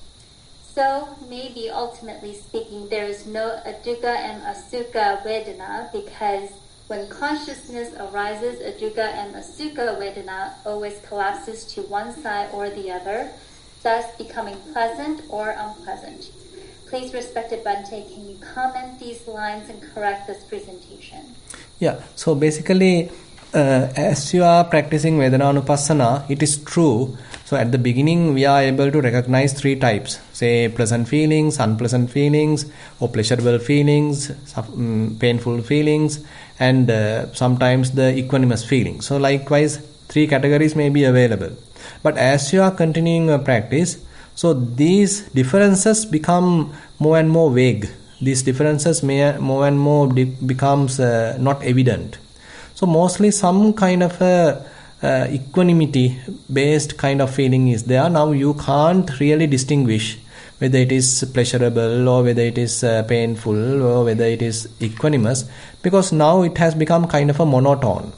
So, maybe ultimately speaking, there is no adukkha and asukha vedana because when consciousness arises, adukkha and asukha vedana always collapses to one side or the other, thus becoming pleasant or unpleasant. Please, respected Bhante, can you comment these lines and correct this presentation? Yeah, so basically, uh, as you are practicing Vedananupassana, it is true. So at the beginning, we are able to recognize three types, say pleasant feelings, unpleasant feelings, or pleasurable feelings, um, painful feelings, and uh, sometimes the equanimous feelings. So likewise, three categories may be available. But as you are continuing your practice, so these differences become more and more vague. These differences may more and more de- becomes uh, not evident. So mostly some kind of a uh, equanimity based kind of feeling is there. Now you can't really distinguish whether it is pleasurable or whether it is uh, painful or whether it is equanimous, because now it has become kind of a monotone.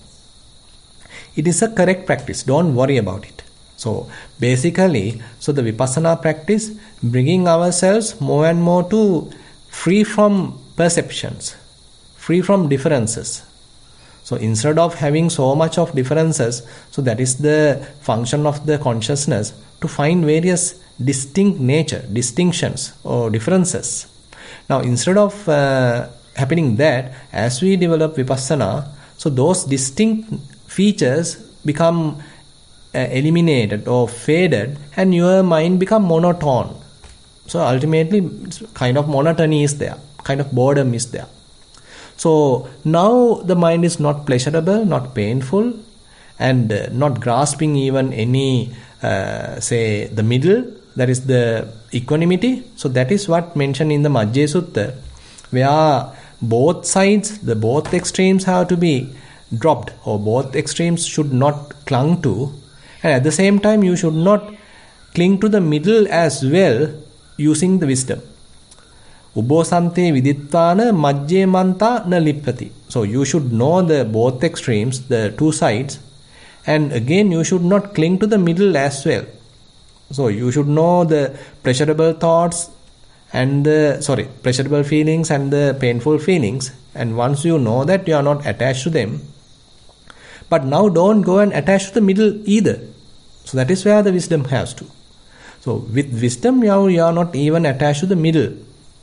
It is a correct practice. Don't worry about it. So basically, so the Vipassana practice, bringing ourselves more and more to free from perceptions, free from differences. So instead of having so much of differences, so that is the function of the consciousness, to find various distinct nature, distinctions or differences. Now instead of uh, happening that, as we develop Vipassana, so those distinct features become Uh, eliminated or faded, and your mind become monotone. So ultimately, kind of monotony is there, kind of boredom is there. So now the mind is not pleasurable, not painful, and uh, not grasping even any, uh, say, the middle, that is the equanimity. So that is what mentioned in the Majjhya Sutta, where both sides, the both extremes have to be dropped, or both extremes should not clung to. And at the same time, you should not cling to the middle as well, using the wisdom. Ubbo sante viditvana majje manta na lippati. So you should know the both extremes, the two sides, and again you should not cling to the middle as well. So you should know the pleasurable thoughts and the, sorry, pleasurable feelings and the painful feelings. And once you know that, you are not attached to them. But now don't go and attach to the middle either. So that is where the wisdom has to. So with wisdom, now you are not even attached to the middle.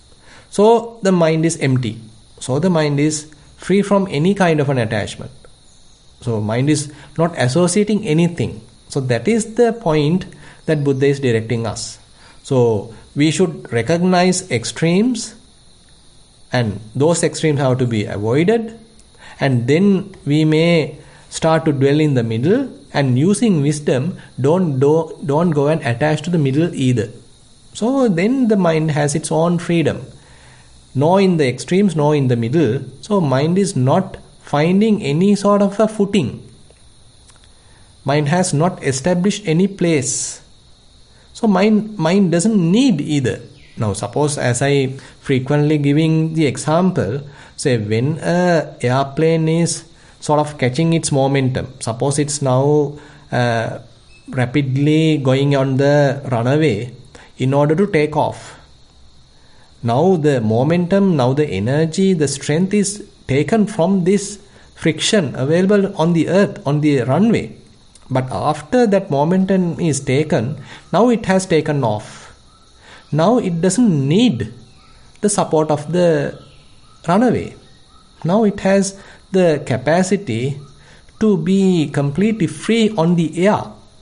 So the mind is empty. So the mind is free from any kind of an attachment. So mind is not associating anything. So that is the point that Buddha is directing us. So we should recognize extremes, and those extremes have to be avoided, and then we may start to dwell in the middle, and using wisdom, don't do, don't go and attach to the middle either. So then the mind has its own freedom, nor in the extremes, nor in the middle. So mind is not finding any sort of a footing. Mind has not established any place. So mind, mind doesn't need either. Now suppose, as I frequently giving the example, say when a airplane is sort of catching its momentum. Suppose it's now uh, rapidly going on the runaway in order to take off. Now the momentum, now the energy, the strength is taken from this friction available on the earth, on the runway. But after that momentum is taken, now it has taken off. Now it doesn't need the support of the runaway. Now it has the capacity to be completely free on the air.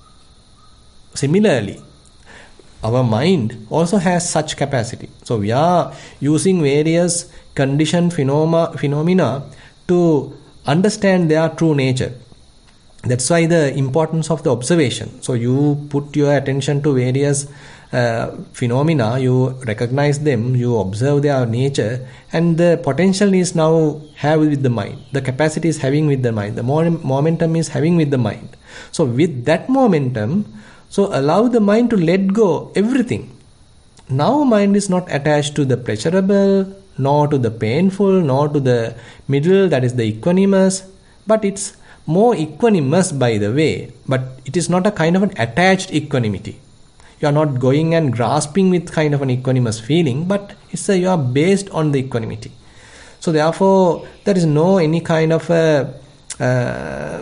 Similarly, our mind also has such capacity. So we are using various conditioned phenomena, phenomena to understand their true nature. That's why the importance of the observation. So you put your attention to various uh, phenomena, you recognize them, you observe their nature, and the potential is now have with the mind. The capacity is having with the mind. The momentum is having with the mind. So with that momentum, so allow the mind to let go everything. Now mind is not attached to the pleasurable, nor to the painful, nor to the middle, that is the equanimous, but it's more equanimous by the way, but it is not a kind of an attached equanimity. You are not going and grasping with kind of an equanimous feeling, but it's a, you are based on the equanimity. So therefore, there is no any kind of a uh,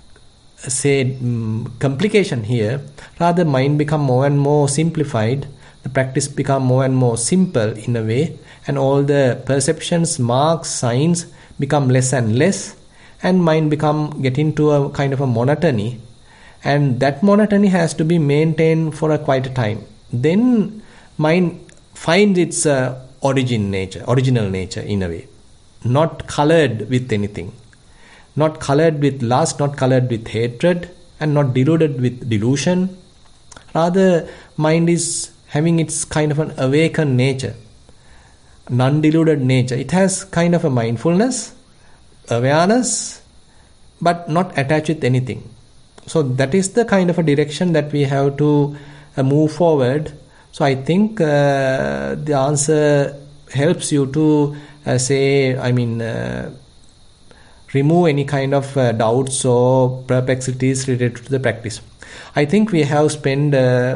say um, complication here. Rather, mind become more and more simplified. The practice become more and more simple in a way, and all the perceptions, marks, signs become less and less, and mind become get into a kind of a monotony, and that monotony has to be maintained for a quite a time. Then mind finds its uh, origin nature, original nature in a way, not colored with anything, not colored with lust, not colored with hatred, and not deluded with delusion. Rather, mind is having its kind of an awakened nature, non-deluded nature. It has kind of a mindfulness, awareness, but not attached with anything. So that is the kind of a direction that we have to uh, move forward. So I think uh, the answer helps you to uh, say, I mean, uh, remove any kind of uh, doubts or perplexities related to the practice. I think we have spent uh,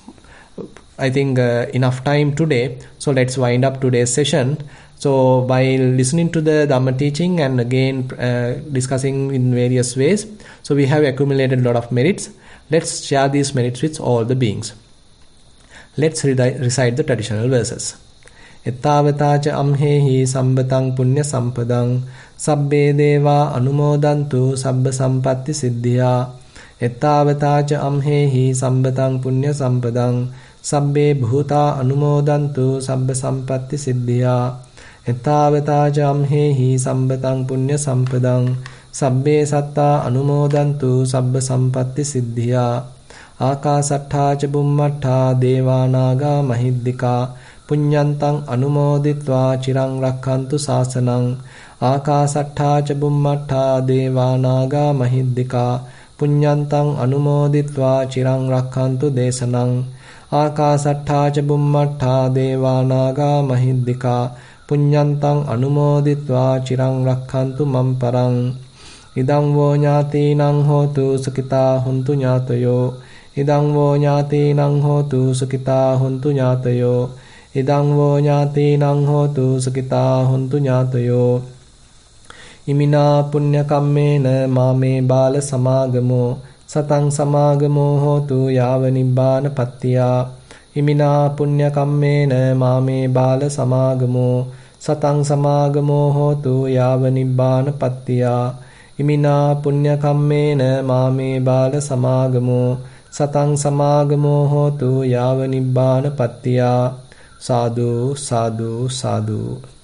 I think uh, enough time today, so let's wind up today's session. So by listening to the Dhamma teaching and again uh, discussing in various ways, so we have accumulated a lot of merits. Let's share these merits with all the beings. Let's re- recite the traditional verses. Ettavata ca amhehi sambatang punya sampadang sabbe deva anumodantu sabba sampatti siddhya. Ettavata ca amhehi sambatang punya sampadang sabbe bhuta anumodantu sabba sampatti siddhya. Ettavata ca amhehi sambatang punya sampadang sabbe satta anumodantu sabba sampatti siddhya. Akasattha ca bummattha devanaga mahiddika punyantang anumoditva chirang rakhantu sasanang. Akasattha ca bummattha devanaga mahiddika punyantang anumoditva chirang rakhantu desanang. Akasattha ca bummattha devanaga mahiddika punyantang anumoditva chirang rakhantu mamparang. Idang vo ñātīnaṃ hotu sukitā huntu ñātayo. Idang vo ñātīnaṃ hotu sukitā huntu ñātayo. Idang vo ñātīnaṃ hotu sukitā huntu ñātayo. Imina punya kammena māme bāla samāgamo satang samāgamo hotu yāva nibbāna pattiya. Imina punya kammena māme bāla samāgamo satang samāgamo hotu yāva nibbāna pattiya. Imina punya kammena māme bāla samāgamo satang samāgamo hotu yāva nibbāna pattiya. Sadhu, sadhu, sadhu.